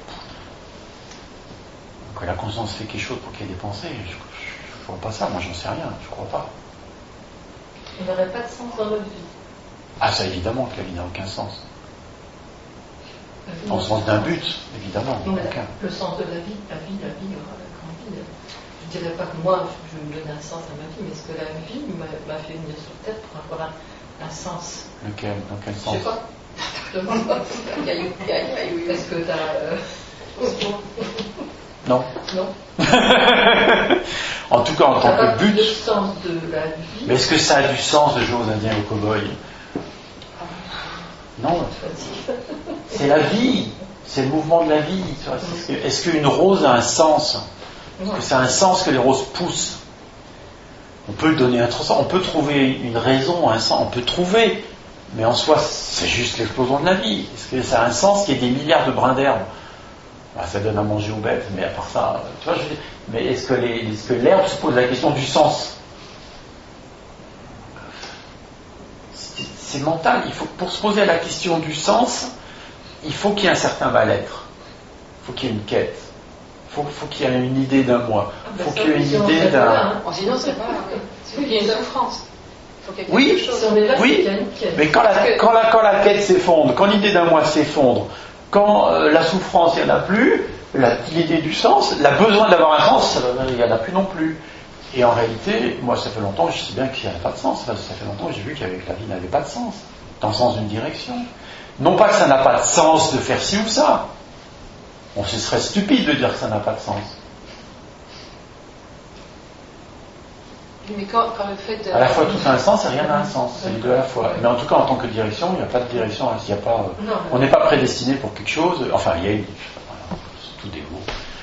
Que la conscience fait quelque chose pour qu'il y ait des pensées, je ne vois pas ça, moi j'en sais rien, je crois pas. Il n'aurait pas de sens dans notre vie. Ah, ça évidemment que la vie n'a aucun sens. Dans le sens d'un but, évidemment, Non, aucun. Le sens de la vie, la vie, la vie aura la grande vie. Je ne dirais pas que moi, je vais me donner un sens à ma vie, mais est-ce que la vie m'a, m'a fait venir sur Terre pour avoir un, un sens? Lequel? Dans quel Je sens? sais pas. Je demande pas. Est-ce que tu as... Euh... Non. Non. En tout cas, en tant que but. Le sens de la vie. Mais est-ce que ça a du sens de jouer aux Indiens et aux cow-boys? Non. C'est la vie. C'est le mouvement de la vie. Est-ce, que, est-ce qu'une rose a un sens? Est-ce que ça a un sens que les roses poussent? On peut donner un sens, on peut trouver une raison, un sens, on peut trouver. Mais en soi, c'est juste l'explosion de la vie. Est-ce que ça a un sens qu'il y ait des milliards de brins d'herbe? Bah, ça donne à manger aux bêtes, mais à part ça, tu vois, je veux dire, mais est-ce que, les, est-ce que l'herbe se pose la question du sens? c'est, c'est mental. Il faut, pour se poser la question du sens, il faut qu'il y ait un certain mal-être. Il faut qu'il y ait une quête. Il faut, faut qu'il y ait une idée d'un moi. Il faut qu'il y ait une idée d'un... Hein. Sinon, c'est pas... C'est qu'il y ait une souffrance. Oui, oui, mais quand la, quand, la, quand la quête s'effondre, quand l'idée d'un moi s'effondre, quand euh, la souffrance, il n'y en a plus, la, l'idée du sens, le besoin d'avoir un sens, il n'y en a plus non plus. Et en réalité, moi, ça fait longtemps que je sais bien qu'il n'y a pas de sens. Ça fait longtemps que j'ai vu que la vie n'avait pas de sens, dans le sens d'une direction. Non pas que ça n'a pas de sens de faire ci ou ça. Bon, ce serait stupide de dire que ça n'a pas de sens. Mais quand, quand le fait de... À la fois tout a un sens et rien n'a un sens, c'est les deux à la fois. Mais en tout cas en tant que direction, il n'y a pas de direction, il y a pas, non, on n'est pas prédestiné pour quelque chose, enfin il y a une... C'est tout des mots.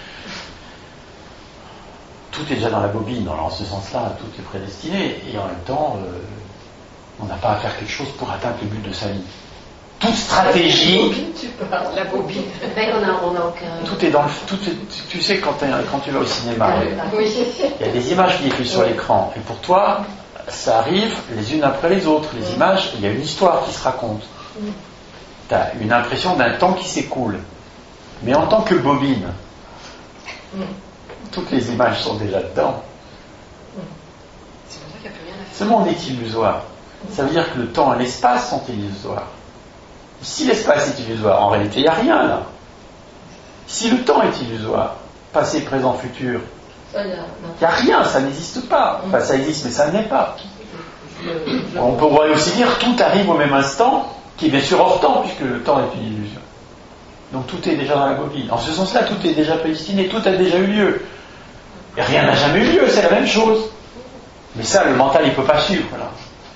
Tout est déjà dans la bobine, dans ce sens-là, tout est prédestiné, et en même temps, euh, on n'a pas à faire quelque chose pour atteindre le but de sa vie. Toute stratégie... La bobine. Ben, on a, on a aucun... Tout est dans le... Tout est, tu, tu sais, quand, quand tu vas au cinéma, oui. il y a des images qui défilent sur l'écran, et pour toi, ça arrive les unes après les autres. Les images, il y a une histoire qui se raconte. Tu as une impression d'un temps qui s'écoule. Mais en tant que bobine, toutes les images sont déjà dedans. C'est pour ça qu'il n'y a plus rien à faire. Ce monde est illusoire. Ça veut dire que le temps et l'espace sont illusoires. Si l'espace est illusoire, en réalité, il n'y a rien là. Si le temps est illusoire, passé, présent, futur, il n'y a rien, ça n'existe pas. Enfin, ça existe, mais ça n'est pas. On pourrait aussi dire tout arrive au même instant, qui est bien sûr hors temps, puisque le temps est une illusion. Donc tout est déjà dans la bobine. En ce sens-là, tout est déjà prédestiné, tout a déjà eu lieu. Et rien n'a jamais eu lieu, c'est la même chose. Mais ça, le mental, il ne peut pas suivre. Voilà.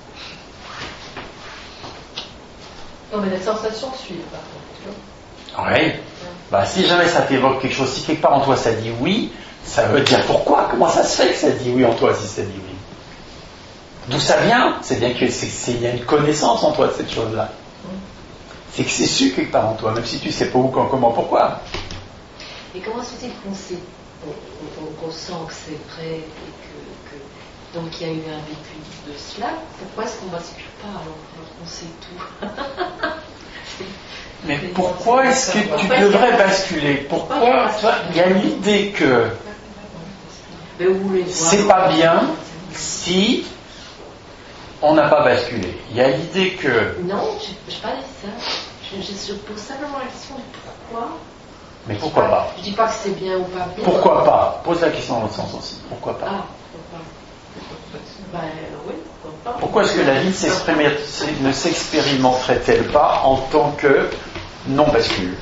Non, mais les sensations suivent, par contre. Oui. Bah, si jamais ça t'évoque quelque chose, si quelque part en toi ça dit oui, ça veut dire pourquoi? Comment ça se fait que ça dit oui en toi si ça dit oui? D'où ça vient? C'est bien qu'il y a une connaissance en toi de cette chose-là. C'est que c'est su quelque part en toi, même si tu ne sais pas où, quand, comment, pourquoi. Et comment se fait-il qu'on sait, on, on, on sent que c'est vrai et que, que donc il y a eu un vécu de cela? Pourquoi est-ce qu'on ne bascule pas alors qu'on sait tout? Mais pourquoi est-ce que tu devrais basculer? Pourquoi? Il y a l'idée que c'est pas bien si on n'a pas basculé. Il y a l'idée que... Non, je n'ai pas dit ça. Je, je, je pose simplement la question de pourquoi Mais pourquoi pas? Je dis pas que c'est bien ou pas bien. Pourquoi pas? Pose la question dans l'autre sens aussi. Pourquoi pas? Ah, pourquoi pas? Ben oui, pourquoi pas. Pourquoi est-ce que la vie ne s'expérimenterait-elle pas en tant que non-bascule?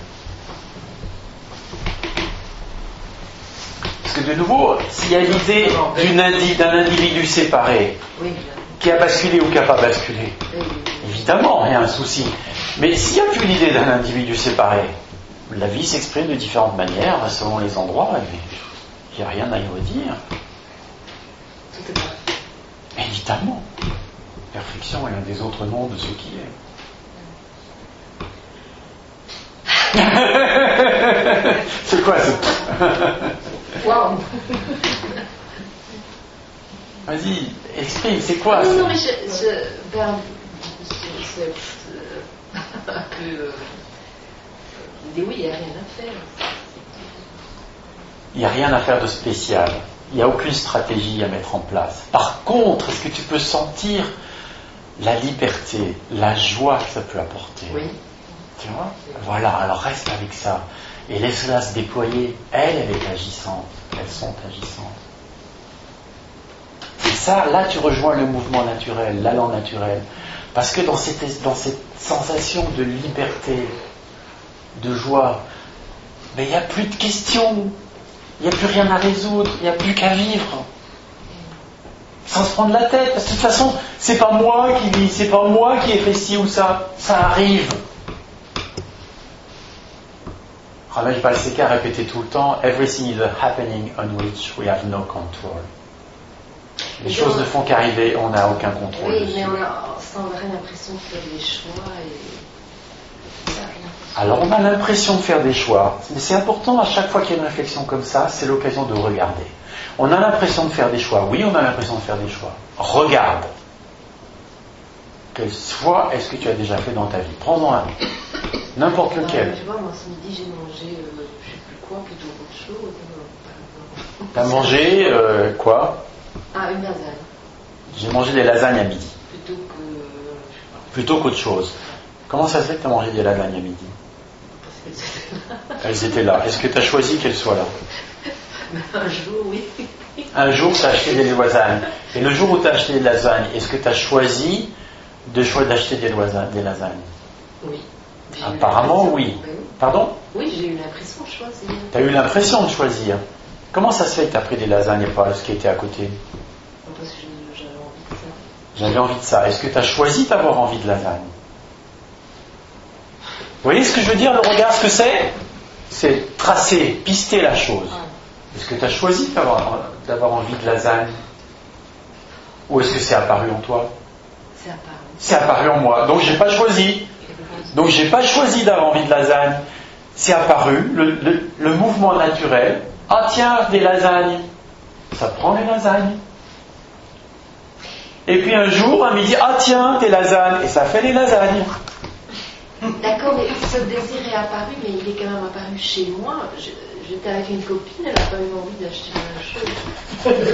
Parce que de nouveau, s'il y a l'idée d'une indi- d'un individu séparé, Oui, qui a basculé ou qui n'a pas basculé, oui. évidemment, il y a un souci. Mais s'il n'y a plus l'idée d'un individu séparé, la vie s'exprime de différentes manières, selon les endroits, et il n'y a rien à y redire. Tout est parfait. Évidemment. Perfection est un des autres noms de ce qui est. C'est quoi ça? Waouh. Vas-y, exprime, c'est quoi Non, ça? non, mais je. je ben, je- c'est euh, un peu. Euh, l'idée, oui, il n'y a rien à faire. Il n'y a rien à faire de spécial. Il n'y a aucune stratégie à mettre en place. Par contre, est-ce que tu peux sentir la liberté, la joie que ça peut apporter? Oui. Tu vois? Voilà, alors reste avec ça. Et laisse-la se déployer. Elle, elle est agissante. Elles sont agissantes. Et ça, là, tu rejoins le mouvement naturel, l'allant naturel. Parce que dans cette, dans cette sensation de liberté, de joie, mais il n'y a plus de questions. Il n'y a plus rien à résoudre. Il n'y a plus qu'à vivre. Sans se prendre la tête. Parce que de toute façon, c'est pas moi qui dis, c'est pas moi qui ai fait ci ou ça. Ça arrive. Ramaj Balseka répétait tout le temps, everything is a happening on which we have no control. Les Et choses donc, ne font qu'arriver, on n'a aucun contrôle Oui, dessus. mais on a sans rien l'impression de faire des choix et. Ça, rien. Alors on a l'impression de faire des choix, mais c'est important à chaque fois qu'il y a une réflexion comme ça, c'est l'occasion de regarder. On a l'impression de faire des choix, oui on a l'impression de faire des choix. Regarde. Quel choix est-ce que tu as déjà fait dans ta vie? Prends-en un. N'importe lequel. Ah, tu vois, moi ce midi j'ai mangé, euh, je sais plus quoi, plutôt autre chose. Euh, T'as mangé euh, quoi? Ah, une lasagne. J'ai mangé des lasagnes à midi, Plutôt que. euh, je sais pas. plutôt qu'autre chose. Comment ça se fait que tu as mangé des lasagnes à midi? Parce que c'était Elles étaient là. Est-ce que tu as choisi qu'elles soient là? un jour, oui. Un jour, tu as acheté des lasagnes. Et le jour où tu as acheté des lasagnes, est-ce que tu as choisi de choix d'acheter des, loisa- des lasagnes? Oui. J'ai eu Apparemment, l'impression- oui. oui. Pardon? Oui, j'ai eu l'impression de choisir. Tu as eu l'impression de choisir. Comment ça se fait que tu as pris des lasagnes et pas ce qui était à côté? Parce que je- j'avais envie de ça. J'avais envie de ça. Est-ce que tu as choisi d'avoir envie de lasagne? Vous voyez ce que je veux dire? Le regard, ce que c'est? C'est tracer, pister la chose. Est-ce que tu as choisi d'avoir, d'avoir envie de lasagne? Ou est-ce que c'est apparu en toi? C'est apparu. C'est apparu en moi. Donc j'ai pas choisi. Donc j'ai pas choisi d'avoir envie de lasagne. C'est apparu, le, le, le mouvement naturel. Ah tiens, des lasagnes. Ça prend les lasagnes. Et puis un jour, à midi, ah tiens, des lasagnes. Et ça fait les lasagnes. D'accord, mais ce désir est apparu, mais il est quand même apparu chez moi. Je- J'étais avec une copine, elle n'a pas eu envie d'acheter la même chose.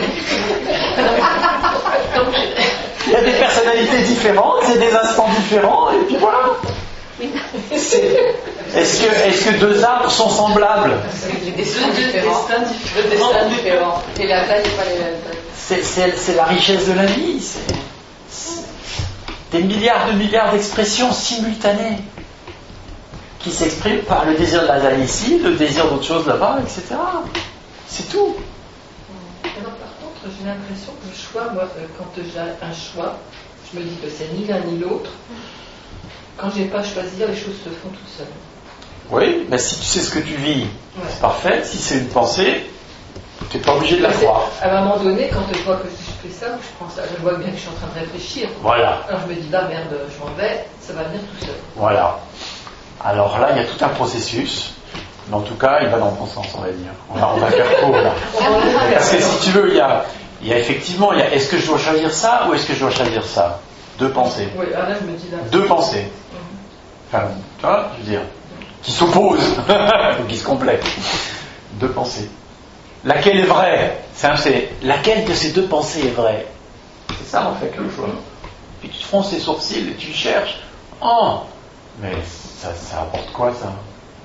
Donc, je- Il y a des personnalités différentes, il y a des instants différents, et puis voilà. oui, C'est- Est-ce que, est-ce que deux arbres sont semblables? Des Deux destins deux différents. destins Deux différents. destins différents. Et la taille n'est pas les mêmes tailles. C'est, c'est- c'est la richesse de la vie. C'est, c'est des milliards de milliards d'expressions simultanées qui s'expriment par le désir de lasagne ici, le désir d'autre chose là-bas, et cetera. C'est tout. Alors, par contre, j'ai l'impression que le choix, moi, euh, quand j'ai un choix, je me dis que c'est ni l'un ni l'autre. Quand j'ai pas à choisir, les choses se font toutes seules. Oui, mais si tu sais ce que tu vis, Ouais. c'est parfait. Si c'est une pensée, tu n'es pas obligé de la Mais c'est- croire. À un moment donné, quand je vois que je fais ça, ou je prends ça, je vois bien que je suis en train de réfléchir. Voilà, Alors je me dis, là, merde, je m'en vais, ça va venir tout seul. voilà. Alors là, il y a tout un processus. Mais en tout cas, il va dans le bon sens, on va dire. On va, on va faire court là. Parce que si tu veux, il y a, il y a effectivement, il y a, est-ce que je dois choisir ça ou est-ce que je dois choisir ça? Deux pensées. Oui, alors là, je me dis, là. Deux pensées. Enfin, tu vois, je veux dire, qui s'opposent, ou qui se complètent. Deux pensées. Laquelle est vraie? C'est un c'est laquelle de ces deux pensées est vraie? C'est ça en fait le choix. Puis tu te fronces les sourcils et tu cherches. Oh, mais ça, ça apporte quoi ça?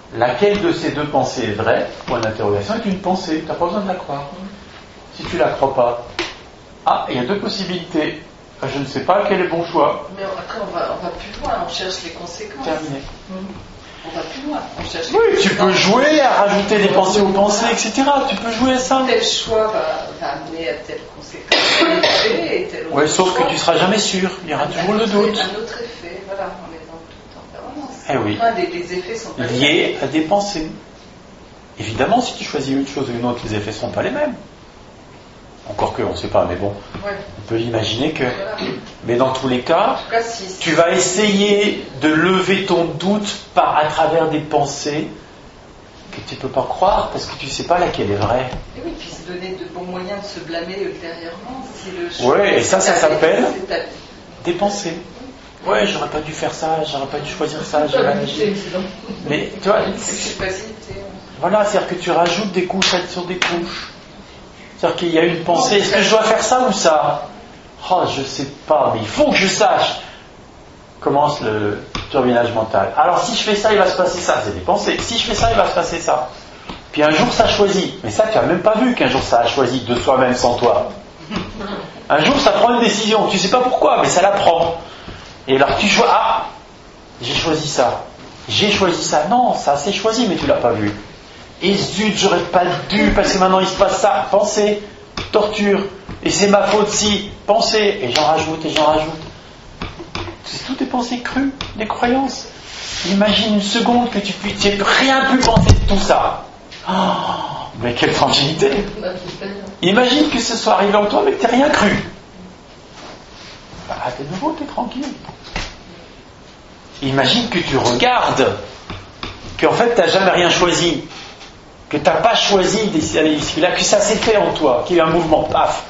laquelle de ces deux pensées est vraie, point d'interrogation, est une pensée, tu n'as pas besoin de la croire. Si tu ne la crois pas, ah, il y a deux possibilités. Je ne sais pas quel est le bon choix. Mais après, on va, on va plus loin, on cherche les conséquences. Terminé. On va plus loin, on cherche les Oui, conséquences. tu peux jouer à rajouter des pensées aux pensées, et cetera. Tu peux jouer à ça. Tel choix va, va amener à telle conséquence, tel effet, et tel autre Oui, sauf choix. que tu ne seras jamais sûr. Il y aura toujours le doute. Un autre effet, voilà, on est dans tout en permanence. Eh oui. Enfin, les, les effets sont pas les mêmes. Liés à des pensées. Évidemment, si tu choisis une chose ou une autre, les effets ne seront pas les mêmes. Encore que, on ne sait pas, mais bon, Ouais. on peut imaginer que... Voilà. Mais dans tous les cas, En tout cas, si, si- tu vas essayer de lever ton doute par, à travers des pensées que tu ne peux pas croire parce que tu ne sais pas laquelle est vraie. Et oui, puis se donner de bons moyens de se blâmer ultérieurement. Si le choix Ouais, et ça, ça c'est ta- s'appelle c'est ta- des pensées. Ouais, j'aurais pas dû faire ça, j'aurais pas dû choisir ça, j'aurais agi. Mais tu vois, culpabilité. voilà, c'est-à-dire que tu rajoutes des couches sur des couches. C'est-à-dire qu'il y a une pensée, est-ce que je dois faire ça ou ça? Oh, je sais pas, mais il faut que je sache. Commence le turbinage mental. Alors si je fais ça, il va se passer ça, c'est des pensées. Si je fais ça, il va se passer ça. Puis un jour, ça choisit. Mais ça, tu n'as même pas vu qu'un jour, ça a choisi de soi-même sans toi. Un jour, ça prend une décision. Tu ne sais pas pourquoi, mais ça la prend. Et alors tu choisis. Ah, j'ai choisi ça. J'ai choisi ça. Non, ça c'est choisi, mais tu ne l'as pas vu. Et zut, j'aurais pas dû, parce que maintenant il se passe ça. Pensée, torture. Et c'est ma faute si. Pensée. Et j'en rajoute, et j'en rajoute. C'est toutes des pensées crues, des croyances. Imagine une seconde que tu n'aies rien pu penser de tout ça. Oh, mais quelle tranquillité. Imagine que ce soit arrivé en toi, mais que tu n'aies rien cru. Bah, de nouveau, tu es tranquille. Imagine que tu regardes, qu'en fait, tu n'as jamais rien choisi, que tu n'as pas choisi d'aller ici, là, que ça s'est fait en toi, qu'il y a eu un mouvement, paf.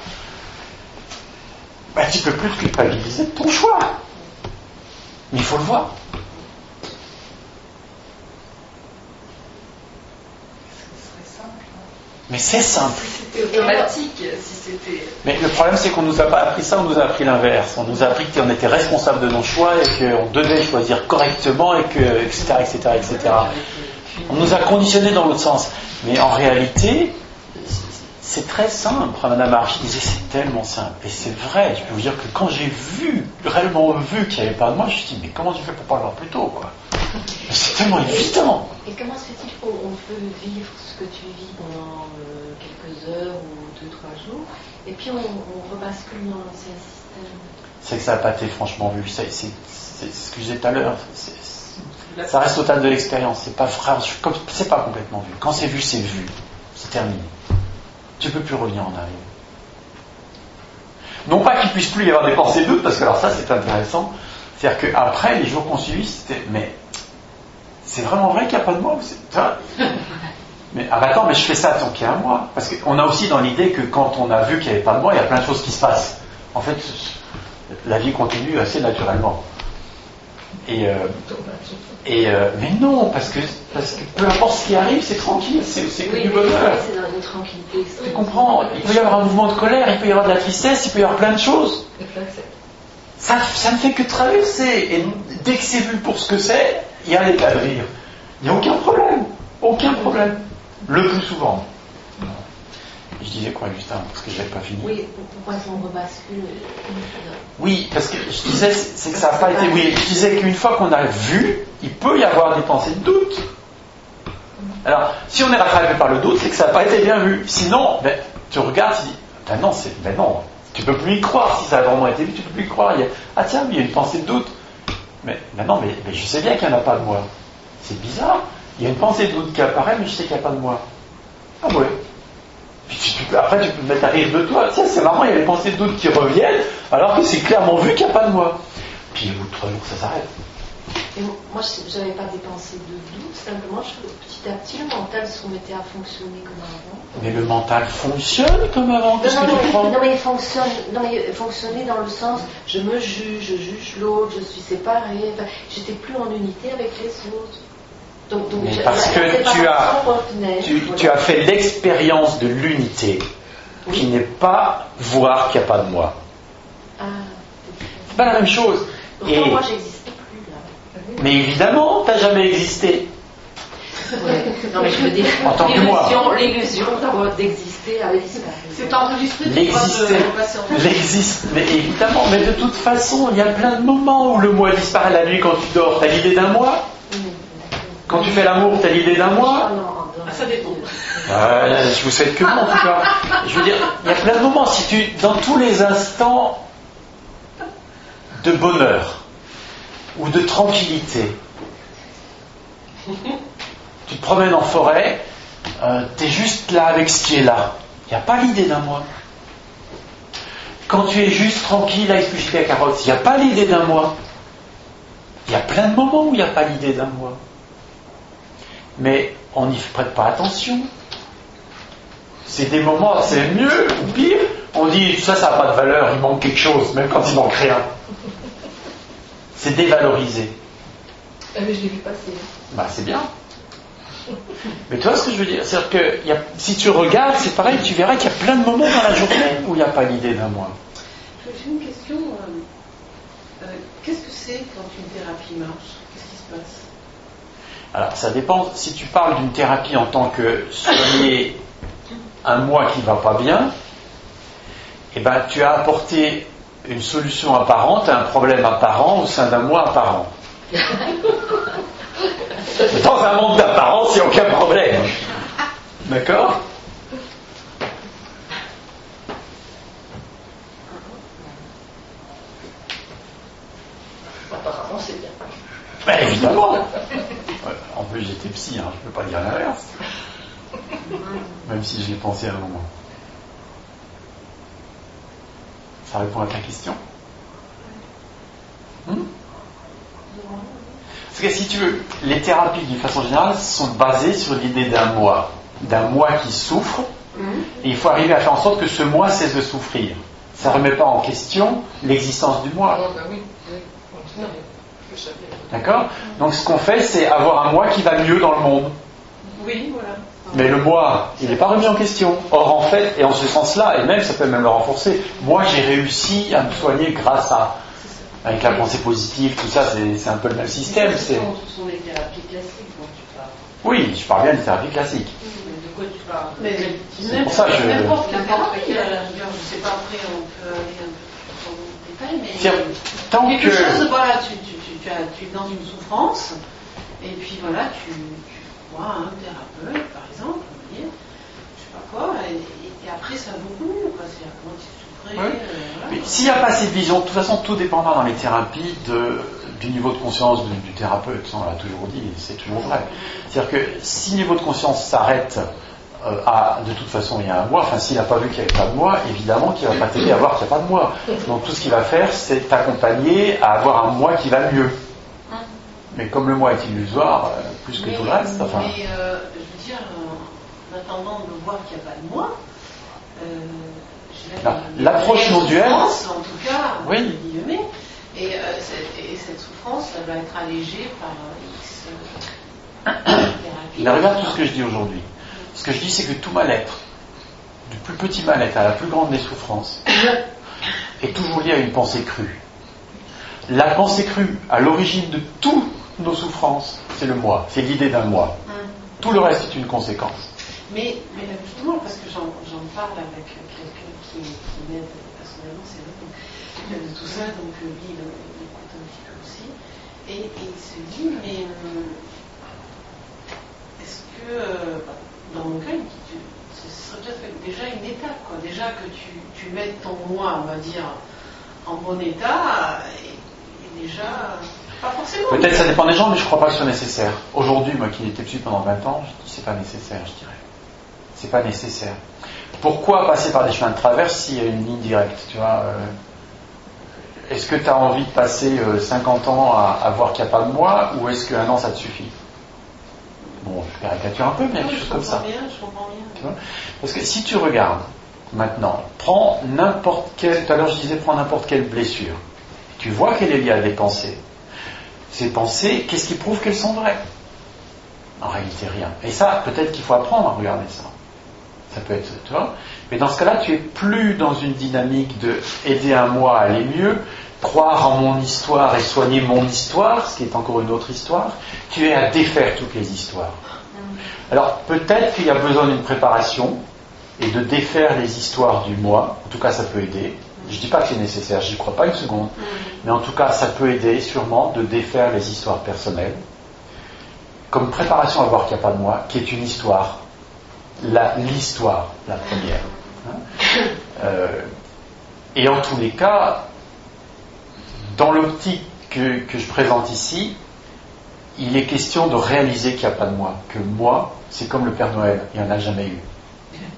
Bah, tu ne peux plus te culpabiliser de ton choix. Mais il faut le voir. Mais c'est simple. Si c'était automatique, si c'était. Mais le problème, c'est qu'on nous a pas appris ça, on nous a appris l'inverse. On nous a appris qu'on était responsable de nos choix et qu'on devait choisir correctement et que, et cetera, et cetera, et cetera. On nous a conditionnés dans l'autre sens. Mais en réalité, c'est très simple. Madame Archie disait, c'est tellement simple. Et c'est vrai. Je peux vous dire que quand j'ai vu, réellement vu qu'il n'y avait pas de moi, je me suis dit, mais comment tu fais pour pas le voir plus tôt, quoi? C'est tellement évident. Et comment se fait-il qu'on peut vivre ce que tu vis pendant euh, quelques heures ou deux, trois jours, et puis on, on rebascule dans l'ancien système? C'est que ça n'a pas été franchement vu. C'est, c'est, c'est ce que je disais tout à l'heure. C'est, c'est, ça reste au stade de l'expérience. C'est pas, c'est pas complètement vu. Quand c'est vu, c'est vu. C'est terminé. Tu ne peux plus revenir en arrière. Non pas qu'il puisse plus y avoir des pensées doutes, parce que alors ça c'est intéressant. C'est-à-dire qu'après, les jours qu'on suivit, c'était mais c'est vraiment vrai qu'il n'y a pas de moi. Mais ah d'accord, mais je fais ça tant qu'il y a un moi. Parce qu'on a aussi dans l'idée que quand on a vu qu'il n'y avait pas de moi, il y a plein de choses qui se passent. En fait, la vie continue assez naturellement. Et, euh, et euh, mais non, parce que, parce que peu importe ce qui arrive, c'est tranquille, c'est, c'est que oui, du bonheur. C'est dans une tranquillité. Tu comprends? Il peut y avoir un mouvement de colère, il peut y avoir de la tristesse, il peut y avoir plein de choses. Ça, ça ne fait que traverser. Et dès que c'est vu pour ce que c'est, il y a l'état de rire. Il n'y a aucun problème. Aucun problème. Le plus souvent. Je disais quoi juste avant, parce que je n'avais pas fini. Oui, pourquoi est-ce qu'on rebascule? Oui, parce que je disais, c'est que ça n'a pas été. Oui, je disais qu'une fois qu'on a vu, il peut y avoir des pensées de doute. Alors, si on est rattrapé par le doute, c'est que ça n'a pas été bien vu. Sinon, ben, tu regardes, tu dis, ben non, c'est, ben non, tu peux plus y croire. Si ça a vraiment été vu, tu peux plus y croire. Il y a, ah tiens, il y a une pensée de doute. Mais, ben non, mais, mais je sais bien qu'il n'y en a pas de moi. C'est bizarre. Il y a une pensée de doute qui apparaît, mais je sais qu'il n'y a pas de moi. Ah ouais. Puis tu peux, après, tu peux te mettre à rire de toi. Tiens, c'est marrant, il y a les pensées de doute qui reviennent, alors que c'est clairement vu qu'il n'y a pas de moi. Puis au bout de trois jours, ça s'arrête. Et moi, je n'avais pas des pensées de doute, simplement, je, petit à petit, le mental se remettait à fonctionner comme avant. Mais le mental fonctionne comme avant. Qu'est-ce non, que non, tu mais, crois? non, mais il fonctionne, non, mais il fonctionnait dans le sens, je me juge, je juge l'autre, je suis séparée, enfin, j'étais plus en unité avec les autres. Donc, donc, mais je, parce la, que la tu as, retenait, tu, voilà. tu as fait l'expérience de l'unité, oui. Qui n'est pas voir qu'il n'y a pas de moi. Ah, c'est pas la même chose. Pourtant, Et, moi, j'existais plus là. mais évidemment, tu n'as jamais existé. Ouais. Non mais je veux dire, En tant que moi. l'illusion, l'illusion d'avoir d'exister avec ça. C'est enregistré, tu L'exister, pourras te repasser en l'existe, mais évidemment, mais de toute façon, il y a plein de moments où le moi disparaît la nuit quand tu dors. T'as l'idée d'un moi? Quand tu fais l'amour, t'as l'idée d'un moi? Ah, ça dépend. Ouais, je vous souhaite que bon, en tout cas. Je veux dire, il y a plein de moments, si tu, dans tous les instants de bonheur ou de tranquillité, tu te promènes en forêt, euh, tu es juste là avec ce qui est là. Il n'y a pas l'idée d'un moi. Quand tu es juste tranquille à éplucher ta carotte, il n'y a pas l'idée d'un moi. Il y a plein de moments où il n'y a pas l'idée d'un moi. Mais on n'y prête pas attention. C'est des moments, c'est mieux ou pire. On dit, ça, ça n'a pas de valeur, il manque quelque chose, même quand il manque rien. C'est dévalorisé. Ah, mais je l'ai vu passer. Bah, c'est bien. Mais tu vois ce que je veux dire? C'est-à-dire que y a, si tu regardes, c'est pareil, tu verras qu'il y a plein de moments dans la journée où il n'y a pas l'idée d'un moi. J'ai une question. Euh, euh, qu'est-ce que c'est quand une thérapie marche? Qu'est-ce qui se passe? Alors, ça dépend. Si tu parles d'une thérapie en tant que soigner un moi qui ne va pas bien, eh ben, tu as apporté une solution apparente à un problème apparent au sein d'un moi apparent. Dans un monde d'apparence, il n'y a aucun problème. D'accord? Apparemment, c'est bien. Ben, évidemment. Ouais, en plus, j'étais psy, hein, je ne peux pas dire l'inverse. Même si j'y ai pensé à un moment. Ça répond à ta question? hmm Parce que si tu veux, les thérapies d'une façon générale sont basées sur l'idée d'un moi, d'un moi qui souffre, et il faut arriver à faire en sorte que ce moi cesse de souffrir. Ça ne remet pas en question l'existence du moi. Ah, bah oui, oui. Je le savais. D'accord? Donc ce qu'on fait, c'est avoir un moi qui va mieux dans le monde. Oui, voilà. Mais le moi, il n'est pas remis en question. Or, en fait, et en ce sens-là, et même ça peut même le renforcer, moi j'ai réussi à me soigner grâce à, avec la pensée positive, tout ça, c'est, c'est un peu le même système. Ce C'est... sont, ce sont les thérapies classiques dont tu parles. Oui, je parle bien des thérapies classiques. De quoi tu parles? Mais C'est pour ça que je... n'importe quelle N'importe thérapie, quelle. à la rigueur, je ne sais pas, après on peut aller un peu plus en détail, mais C'est- Tant quelque que... chose, voilà, tu, tu, tu, tu, as, tu es dans une souffrance, et puis voilà, tu, tu vois un thérapeute, par exemple, on va dire, je sais pas quoi, et, et après ça vaut beaucoup, quoi, c'est comment tu souffrais, Oui. euh, voilà. Mais s'il n'y a pas cette vision, de toute façon, tout dépendra dans les thérapies de, du niveau de conscience du, du thérapeute. Ça, on l'a toujours dit, c'est toujours vrai. C'est-à-dire que si le niveau de conscience s'arrête euh, à, de toute façon, il y a un moi, enfin, s'il n'a pas vu qu'il n'y avait pas de moi, évidemment qu'il ne va pas t'aider à voir qu'il n'y a pas de moi. Donc tout ce qu'il va faire, c'est t'accompagner à avoir un moi qui va mieux. Mais comme le moi est illusoire, euh, plus que mais, tout le reste, enfin... Mais, euh, je veux dire, euh, en attendant de voir qu'il n'y a pas de moi, euh, j'ai La- l'approche non duelle, en tout cas, oui. entre guillemets, et, euh, cette, et cette souffrance, elle doit être allégée par euh, X euh, thérapie. Là, regarde tout ce que je dis aujourd'hui. Ce que je dis, c'est que tout mal-être, du plus petit mal-être à la plus grande des souffrances, est toujours lié à une pensée crue. La pensée crue, à l'origine de toutes nos souffrances, c'est le moi, c'est l'idée d'un moi. Hum. Tout le reste est une conséquence. Mais, mais là, justement, parce que j'en, j'en parle avec quelqu'un qui, qui m'aide personnellement, c'est vrai, donc, euh, de tout ça, donc euh, lui, il, il écoute un petit peu aussi, et, et il se dit, mais euh, est-ce que, euh, dans mon cas, il me dit, tu- ce serait peut-être déjà une étape, quoi. Déjà que tu, tu mettes ton moi, on va dire, en bon état, et, et déjà, pas forcément. Peut-être ça dépend des gens, mais je ne crois pas que ce soit nécessaire. Aujourd'hui, moi qui étais psy pendant vingt ans, je dis c'est pas nécessaire, je dirais. C'est pas nécessaire. Pourquoi passer par des chemins de traverse s'il y a une ligne directe, tu vois euh, Est-ce que tu as envie de passer euh, cinquante ans à, à voir qu'il n'y a pas de moi, ou est-ce qu'un an ça te suffit? Bon, je caricature un peu, mais il y a Non, quelque je chose comme ça. comprends bien, je comprends bien. Tu vois? Parce que si tu regardes maintenant, prends n'importe quelle, tout à l'heure je disais prends n'importe quelle blessure, tu vois qu'elle est liée à des pensées. Ces pensées, qu'est-ce qui prouve qu'elles sont vraies? En réalité, rien. Et ça, peut-être qu'il faut apprendre à regarder ça. Ça peut être, tu vois. Mais dans ce cas-là, tu es plus dans une dynamique de aider un moi à aller mieux, croire en mon histoire et soigner mon histoire, ce qui est encore une autre histoire. Tu es à défaire toutes les histoires. Alors peut-être qu'il y a besoin d'une préparation et de défaire les histoires du moi. En tout cas, ça peut aider. Je ne dis pas que c'est nécessaire, j'y crois pas une seconde. Mais en tout cas, ça peut aider sûrement de défaire les histoires personnelles. Comme préparation à voir qu'il n'y a pas de moi, qui est une histoire. La, l'histoire, la première. Hein euh, et en tous les cas, dans l'optique que, que je présente ici, il est question de réaliser qu'il n'y a pas de moi. Que moi, c'est comme le Père Noël, il n'y en a jamais eu. D'accord ?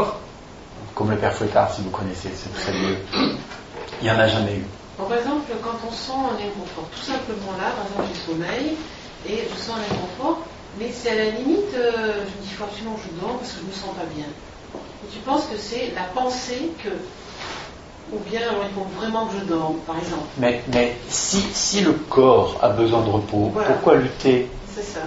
Comme le Père Fouettard, si vous connaissez, c'est très vieux. Il n'y en a jamais eu. Bon, par exemple, quand on sent un inconfort, tout simplement là, par exemple, j'ai sommeil, et je sens l'inconfort, mais c'est à la limite, euh, je me dis, il faut absolument que je dorme parce que je ne me sens pas bien. Et tu penses que c'est la pensée que, ou bien alors, il faut vraiment que je dorme, par exemple. Mais, mais si, si le corps a besoin de repos, voilà. Pourquoi lutter ? C'est ça.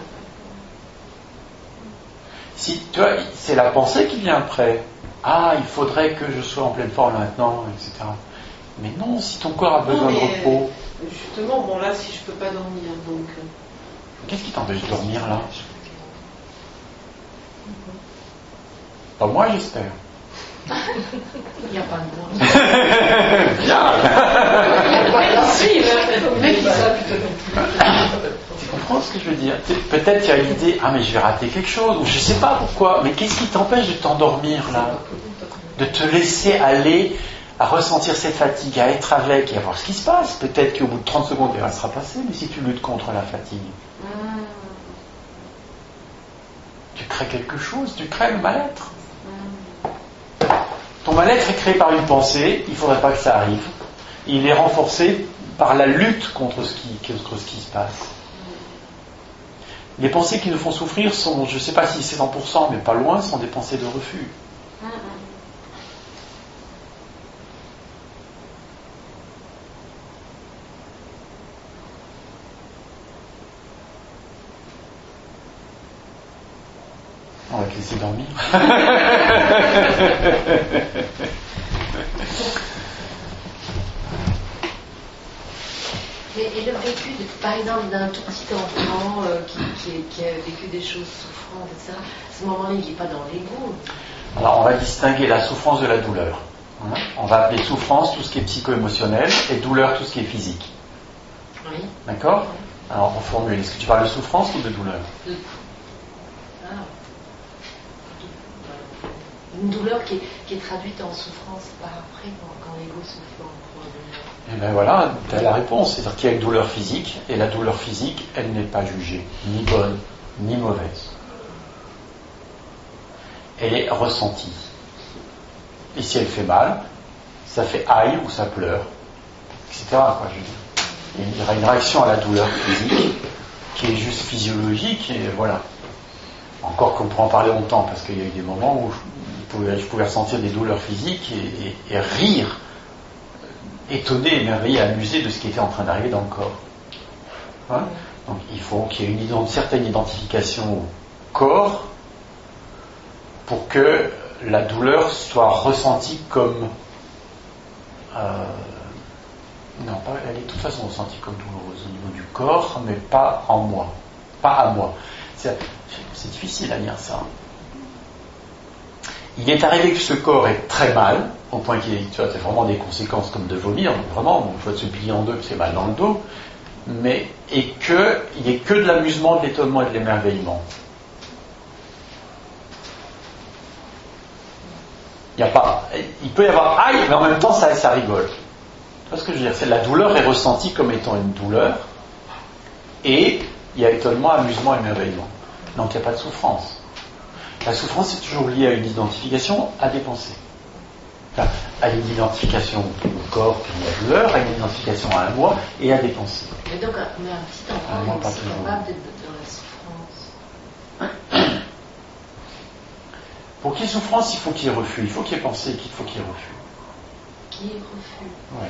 Si, tu vois, c'est la pensée qui vient après. Ah, il faudrait que je sois en pleine forme maintenant, et cetera. Mais non, si ton corps a besoin non, de repos. Justement, bon là, si je peux pas dormir, donc. Qu'est-ce qui t'empêche de dormir là ? Pas moi, j'espère. Il n'y a pas de moi. Bien. Il n'y a pas de Tu comprends ce que je veux dire ? Peut-être qu'il y a l'idée, ah mais je vais rater quelque chose, ou je sais pas pourquoi, mais qu'est-ce qui t'empêche de t'endormir là ? De te laisser aller à ressentir cette fatigue, à être avec et à voir ce qui se passe. Peut-être qu'au bout de trente secondes, elle sera passée, mais si tu luttes contre la fatigue, mmh. tu crées quelque chose, tu crées le mal-être. Mmh. Ton mal-être est créé par une pensée, il ne faudrait pas que ça arrive. Il est renforcé par la lutte contre ce qui, contre ce qui se passe. Les pensées qui nous font souffrir sont, je ne sais pas si c'est cent pour cent, mais pas loin, sont des pensées de refus. Mmh. On va te laisser dormir. et, et le vécu, de, par exemple, d'un tout petit enfant euh, qui, qui, qui a vécu des choses souffrantes, et cetera, à ce moment-là, il n'est pas dans l'ego. Alors, on va distinguer la souffrance de la douleur. Hein, on va appeler souffrance tout ce qui est psycho-émotionnel et douleur tout ce qui est physique. Oui. D'accord ? Oui. Alors, on formule. Est-ce que tu parles de souffrance ou de douleur ? De... Ah. Une douleur qui est, qui est traduite en souffrance par après, quand, quand l'ego souffre. Et bien voilà, tu as la réponse. C'est-à-dire qu'il y a une douleur physique, et la douleur physique, elle n'est pas jugée, ni bonne, ni mauvaise. Elle est ressentie. Et si elle fait mal, ça fait aïe ou ça pleure, et cetera. Quoi, je veux dire. Et il y aura une réaction à la douleur physique qui est juste physiologique, et voilà. Encore qu'on pourrait en parler longtemps, parce qu'il y a eu des moments où je pouvais, je pouvais ressentir des douleurs physiques et, et, et rire, étonné, émerveillé, amusé de ce qui était en train d'arriver dans le corps. Hein ? Donc il faut qu'il y ait une, une certaine identification au corps pour que la douleur soit ressentie comme... Euh, non, pas, elle est de toute façon ressentie comme douloureuse au niveau du corps, mais pas en moi, pas à moi. C'est, c'est difficile à dire ça. Il est arrivé que ce corps est très mal, au point qu'il y a vraiment des conséquences comme de vomir, donc vraiment, il faut se plier en deux, que c'est mal dans le dos, mais, et qu'il n'y ait que de l'amusement, de l'étonnement et de l'émerveillement. Il y a pas, il peut y avoir aïe, mais en même temps, ça, ça rigole. Tu vois ce que je veux dire ? C'est la douleur est ressentie comme étant une douleur, et il y a étonnement, amusement, émerveillement. Donc il n'y a pas de souffrance. La souffrance est toujours liée à une identification, à des pensées. Enfin, à une identification au corps qui est la douleur, à une identification à un moi et à des pensées. Mais donc, mais un petit enfant est aussi capable d'être dans la souffrance. Pour qu'il y ait souffrance, il faut qu'il y ait refus. Il faut qu'il y ait pensée, il faut qu'il y ait refus. Qu'il y ait refus. Oui.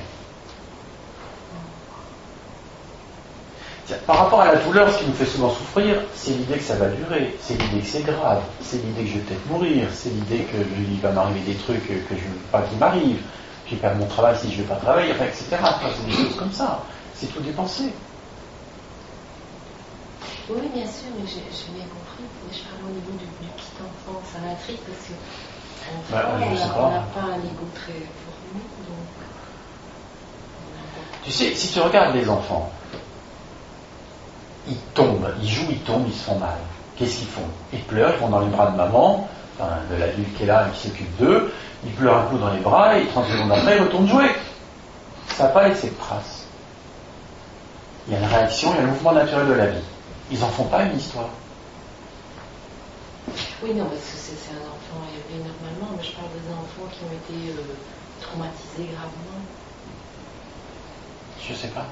Par rapport à la douleur, ce qui nous fait souvent souffrir, c'est l'idée que ça va durer, c'est l'idée que c'est grave, c'est l'idée que je vais peut-être mourir, c'est l'idée que il va m'arriver des trucs que je ne veux pas qu'il m'arrive, je vais perdre mon travail si je ne vais pas travailler, enfin, et cetera. Enfin, c'est des choses comme ça, c'est tout des pensées. Oui, bien sûr, mais j'ai j'ai bien compris. Mais je parle au niveau du, du petit enfant, ça m'intrigue parce que enfant, Bah, je sais on pas. n'a pas un ego très formé, donc. Tu sais, si tu regardes les enfants, ils tombent, ils jouent, ils tombent, ils se font mal. Qu'est-ce qu'ils font? Ils pleurent, ils vont dans les bras de maman, enfin, de l'adulte qui est là et qui s'occupe d'eux, ils pleurent un coup dans les bras et trente secondes après, ils retournent jouer. Ça n'a pas laissé de trace. Il y a une réaction, il y a le mouvement naturel de la vie. Ils n'en font pas une histoire. Oui, non, parce que c'est c'est un enfant élevé normalement, mais je parle des enfants qui ont été euh, traumatisés gravement. Je sais pas.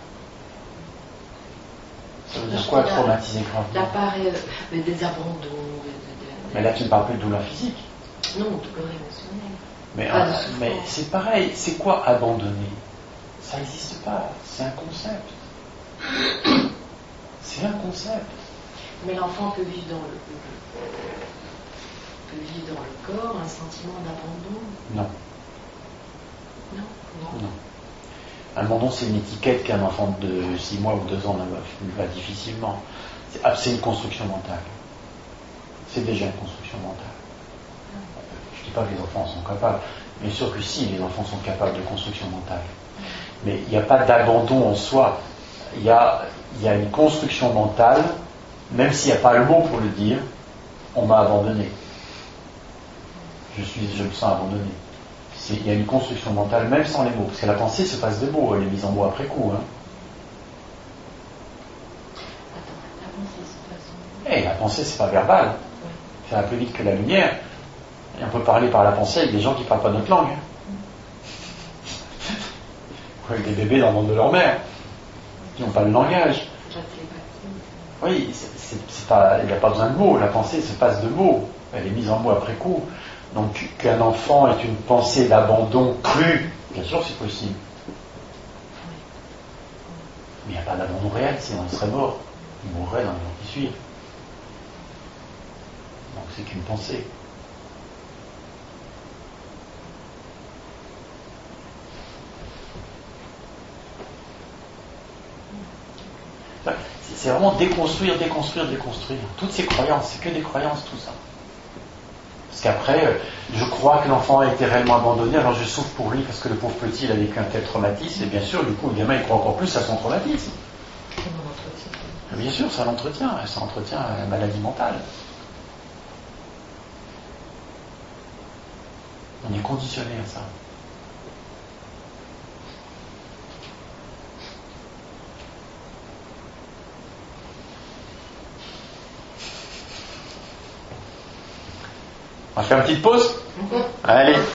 Ça veut dire quoi, traumatiser gravement? L'appareil, mais des abandons. Des, des, Mais là, tu ne parles plus de douleur physique. Non, douleur émotionnelle. Mais, Pas euh, de souffrance. mais c'est pareil. C'est quoi abandonner? Ça n'existe pas. C'est un concept. C'est un concept. Mais l'enfant peut vivre dans le, peut vivre dans le corps un sentiment d'abandon. Non. Non, non. Non. Un abandon, c'est une étiquette qu'un enfant de six mois ou deux ans va difficilement. C'est, ah, c'est une construction mentale. C'est déjà une construction mentale. Je ne dis pas que les enfants en sont capables. Bien sûr que si, les enfants sont capables de construction mentale. Mais il n'y a pas d'abandon en soi. Il y a, il y a une construction mentale, même s'il n'y a pas le mot pour le dire, on m'a abandonné. Je suis, je me sens abandonné. C'est, il y a une construction mentale, même sans les mots, parce que la pensée se passe de mots, elle est mise en mots après coup. Hein. Attends, la pensée se passe en mots. Et la pensée, c'est pas verbal. Oui. Ça va plus vite que la lumière. Et on peut parler par la pensée avec des gens qui ne parlent pas notre langue. Ou avec des bébés dans le ventre de leur mère, qui n'ont pas le langage. La télépathie. Oui, c'est, c'est, c'est pas, il n'y a pas besoin de mots, la pensée se passe de mots, elle est mise en mots après coup. Donc qu'un enfant ait une pensée d'abandon crue, bien sûr c'est possible. Mais il n'y a pas d'abandon réel, sinon il serait mort. Il mourrait dans les jours qui suivent. Donc c'est qu'une pensée. C'est vraiment déconstruire, déconstruire, déconstruire. Toutes ces croyances, c'est que des croyances tout ça. Parce qu'après, je crois que l'enfant a été réellement abandonné, alors je souffre pour lui parce que le pauvre petit, il a vécu un tel traumatisme, et bien sûr, du coup, le gamin, il croit encore plus à son traumatisme. Bien sûr, ça l'entretient, ça entretient la maladie mentale. On est conditionné à ça. On va faire une petite pause ? Allez.